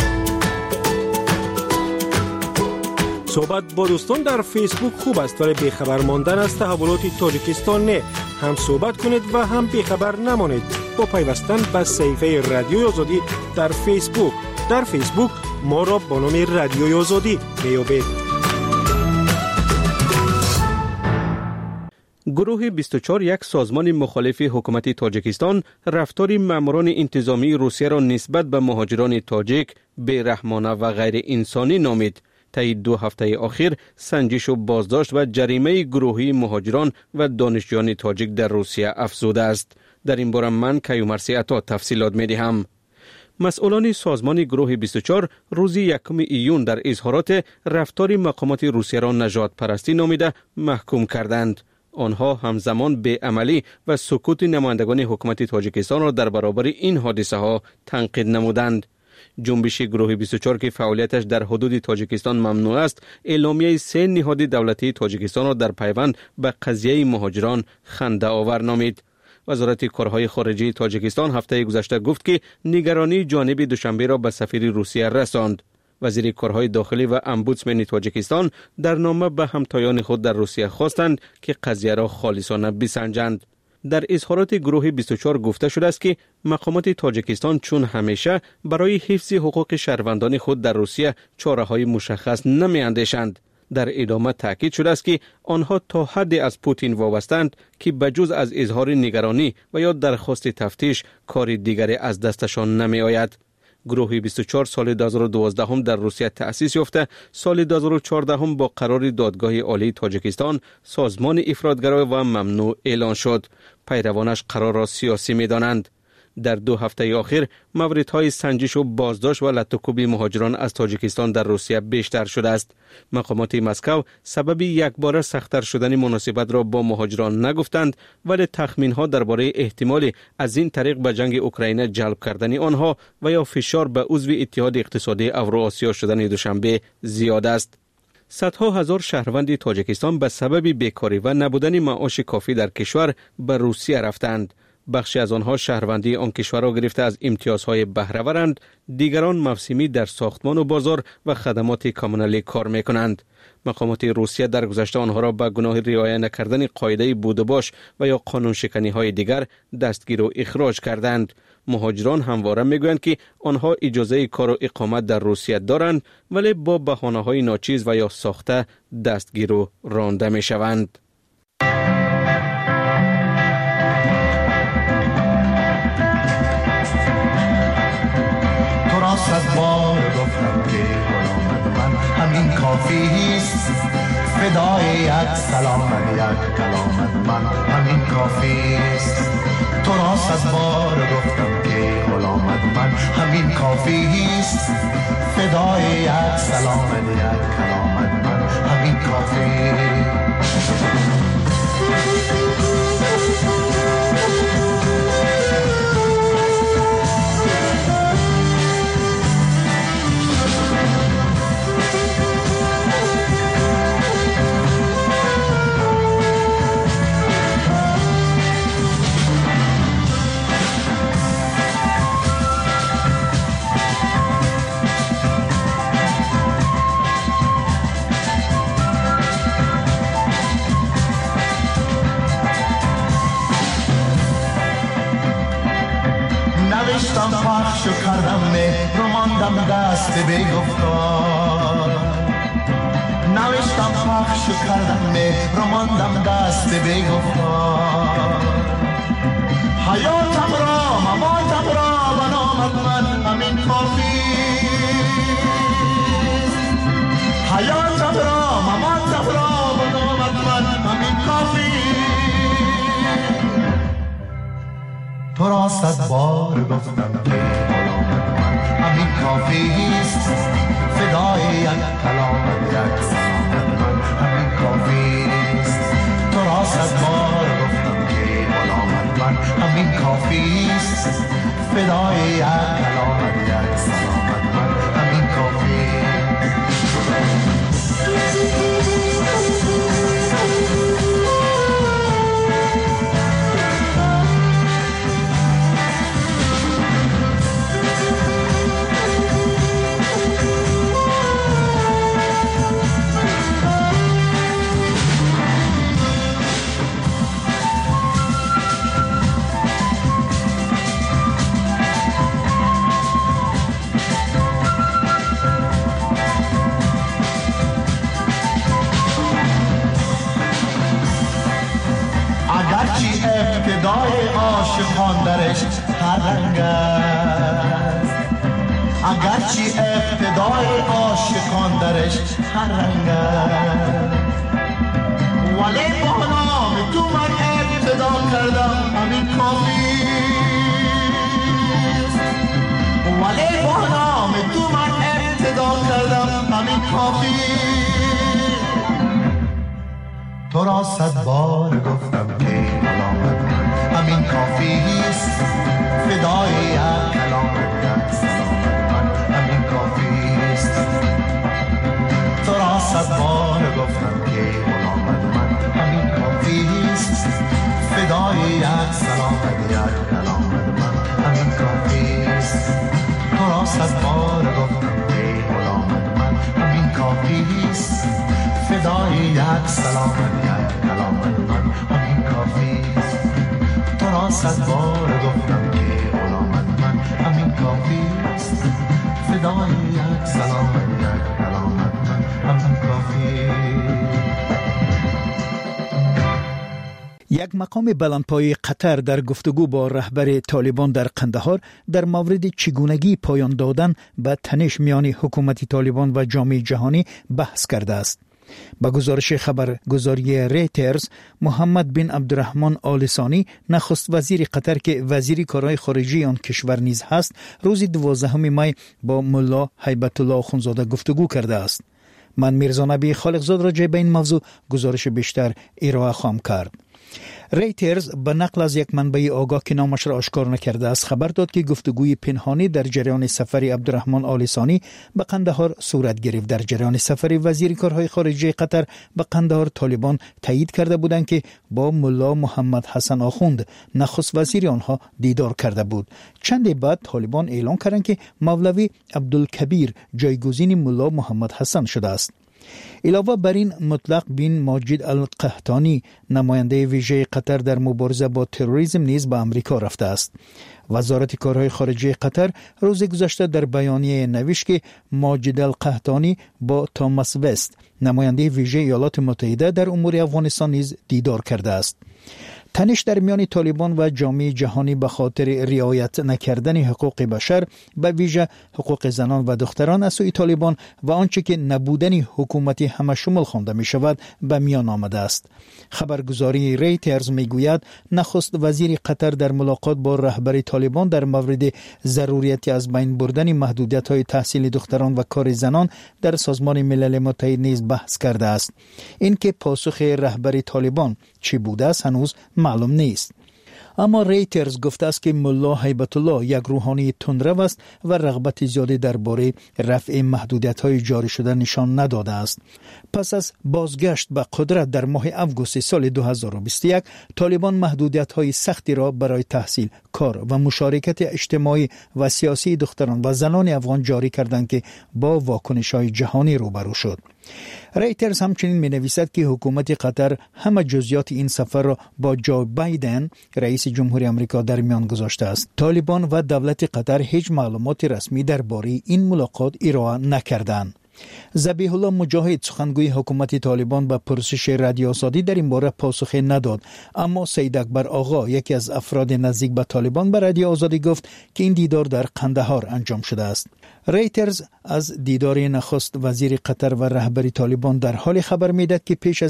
صحبت با دوستان در فیسبوک خوب است ولی بیخبر ماندن از تحولات تاجیکستان نه. هم صحبت کنید و هم بیخبر نمانید با پیوستن به صفحه رادیوی آزادی در فیسبوک. در فیسبوک ما را با نام رادیوی آزادی بیابید. گروه 24 یک سازمان مخالف حکومت تاجیکستان رفتار ماموران انتظامی روسیه را نسبت به مهاجران تاجیک بی‌رحمانه و غیر انسانی نامید. طی 2 هفته اخیر سنجش و بازداشت و جریمه گروهی مهاجران و دانشجویان تاجیک در روسیه افزوده است. در این باره من کیومرثی عطا تفصیلات می‌دهم. مسئولان سازمان گروه 24 روز 1 ایون در اظهارات رفتار مقامات روسیه را نژاد پرستی نامیده محکوم کردند. آنها همزمان بی‌عملی و سکوت نمایندگان حکومت تاجیکستان را در برابر این حادثه ها تنقید نمودند. جنبش گروه 24 که فعالیتش در حدود تاجیکستان ممنوع است، اعلامیه 3 نهاد دولتی تاجیکستان را در پیوند به قضیه مهاجران خنده آور نامید. وزارت کارهای خارجه تاجیکستان هفته گذشته گفت که نگرانی جانب دوشنبه را به سفیر روسیه رساند. وزیر کارهای داخلی و امبودسمن تاجیکستان در نامه به همتایان خود در روسیه خواستند که قضیه را خالصانه بسنجند. در اظهارات گروه 24 گفته شده است که مقامات تاجیکستان چون همیشه برای حفظ حقوق شهروندان خود در روسیه چاره‌های مشخص نمی‌اندیشند. در ادامه تاکید شده است که آنها تا حدی از پوتین وابستند که بجز از اظهار نگرانی و یا درخواست تفتیش کار دیگری از دستشان نمی‌آید. گروه 24 سال 2012 در روسیه تأسیس یافته، سال 2014 با قرار دادگاه عالی تاجیکستان سازمان افراطگرا و ممنوع اعلان شد. پیروانش قرار را سیاسی می‌دانند. در 2 هفته اخیر موردهای سنجش و بازداشت و لطوکوب مهاجران از تاجیکستان در روسیه بیشتر شده است. مقامات مسکو سبب یکباره سخت‌تر شدن مناسبت را با مهاجران نگفتند، ولی تخمین‌ها درباره احتمال از این طریق به جنگ اوکراین جلب کردن آنها و یا فشار به عضو اتحاد اقتصادی اوراسیا شدن دوشنبه زیاد است. صدها هزار شهروند تاجیکستان به سبب بیکاری و نبودن معاش کافی در کشور به روسیه رفتند. بخشی از آنها شهروندی آن کشور را گرفته از امتیازهای بهره‌ورند، دیگران موسمی در ساختمان و بازار و خدمات کامونالی کار می‌کنند. مقامات روسیه در گذشته آنها را به گناه رعایت نکردن قاعده بود و باش و یا قانون شکنی‌های دیگر دستگیر و اخراج کردند. مهاجران همواره میگویند که آنها اجازه کار و اقامت در روسیه دارند، ولی با بهانه‌های ناچیز و یا ساخته دستگیر و رانده می‌شوند. صد بار گفتم که غلامت من همین کافیست، فدای یک سلامت یک کلامت من همین کافیست. تو را صد بار گفتم که غلامت من همین کافیست، فدای یک سلامت یک کلامت من همین کافیست. نوشتم پخش و کردم مهر و ماندم دست بی‌گفتار، نوشتم پخش و کردم مهر و ماندم دست بی‌گفتار. حیاتم را مماتم را به نامت من همین کافیست، حیاتم را مماتم را مدامت من همین کافی. تو را 100 بار گفتم که غلامت من همین کافیست. فدای یک کلامت یک سلامت من همین کافیست. تو را 100 بار گفتم که غلامت من همین کافیست. فدای یک کلامت یک سلامت من همین کافیست. ابتدای عاشقان درش هر رنگ است. اگرچه ابتدای عاشقان درش هر رنگ است، ولی با نام تو من ابتدا کردم همین کافیست. ولی با نام تو من ابتدا کردم همین کافیست. تو را 100 بار گفتم که کلامت من همین کافیست. فدای یک کلامت یک سلامت من همین کافیست. تو را 100 بار گفتم که کلامت من همین کافیست. فدای یک سلامت یک کلامت من همین کافیست. تو را 100 بار گفتم که کلامت من همین کافیست. فدای یک سلامت یک کلامت من همین کافیست. تو را 100 بار گفتم که غلامت من همین کافیست. فدای یک سلامت یک کلامت من همین کافیست. یک مقام بلندپایه قطر در گفتگو با رهبر طالبان در قندهار در مورد چگونگی پایان دادن به تنش میان حکومت طالبان و جامعه جهانی بحث کرده است. با گزارش خبرگزاری ریترز، محمد بن عبدالرحمن آل ثانی نخست وزیر قطر که وزیر کارهای خارجی آن کشور نیز هست، روز 12 می با ملا هیبت الله اخوندزاده گفتگو کرده است. من میرزا نبی خالقزاد راجع به این موضوع گزارش بیشتر ارائه خواهم کرد. ریترز به نقل از یک منبع آگاه که نامش را آشکار نکرده است خبر داد که گفتگوی پنهانی در جریان سفر عبدالرحمن آل ثانی به قندهار صورت گرفت. در جریان سفر وزیر کارهای خارجی قطر به قندهار طالبان تایید کرده بودند که با ملا محمد حسن آخوند نخست وزیر آنها دیدار کرده بود. چند بعد طالبان اعلام کردند که مولوی عبدالکبیر جایگزین ملا محمد حسن شده است. علاوه بر این، مطلق بن ماجد القحطانی نماینده ویژه قطر در مبارزه با تروریسم نیز به امریکا رفته است. وزارت کارهای خارجه قطر روز گذشته در بیانیه نوشت که ماجد القحطانی با توماس وست نماینده ویژه ایالات متحده در امور افغانستان نیز دیدار کرده است. تنش در میان طالبان و جامعه جهانی به خاطر رعایت نکردن حقوق بشر، به ویژه حقوق زنان و دختران از سوی طالبان و آنچه که نبودن حکومتی همه شمول خوانده می شود به میان آمده است. خبرگزاری ریترز می گوید نخست وزیر قطر در ملاقات با رهبر طالبان در مورد ضروریت از بین بردن محدودیت های تحصیل دختران و کار زنان در سازمان ملل متحد نیز بحث کرده است. اینکه پاسخ رهبر طالبان چی بوده است هنوز معلوم نیست. اما ریترز گفته است که ملا هیبت الله یک روحانی تندرو است و رغبت زیادی درباره رفع محدودیت‌های جاری شده نشان نداده است. پس از بازگشت به قدرت در ماه آگوست سال 2021، طالبان محدودیت‌های سختی را برای تحصیل، کار و مشارکت اجتماعی و سیاسی دختران و زنان افغان جاری کردند که با واکنش‌های جهانی روبرو شد. ریترز همچنین می نویسد که حکومت قطر همه جزئیات این سفر را با جو بایدن رئیس جمهوری آمریکا در میان گذاشته است. طالبان و دولت قطر هیچ معلومات رسمی درباره این ملاقات ارائه نکردند. ذبیح الله مجاهد سخنگوی حکومت طالبان به پرسش رادیو آزادی در این باره پاسخی نداد، اما سید اکبر آقا یکی از افراد نزدیک به طالبان به رادیو آزادی گفت که این دیدار در قندهار انجام شده است. ریترز از دیدار نخست وزیر قطر و رهبر طالبان در حال خبر میدهد که پیش از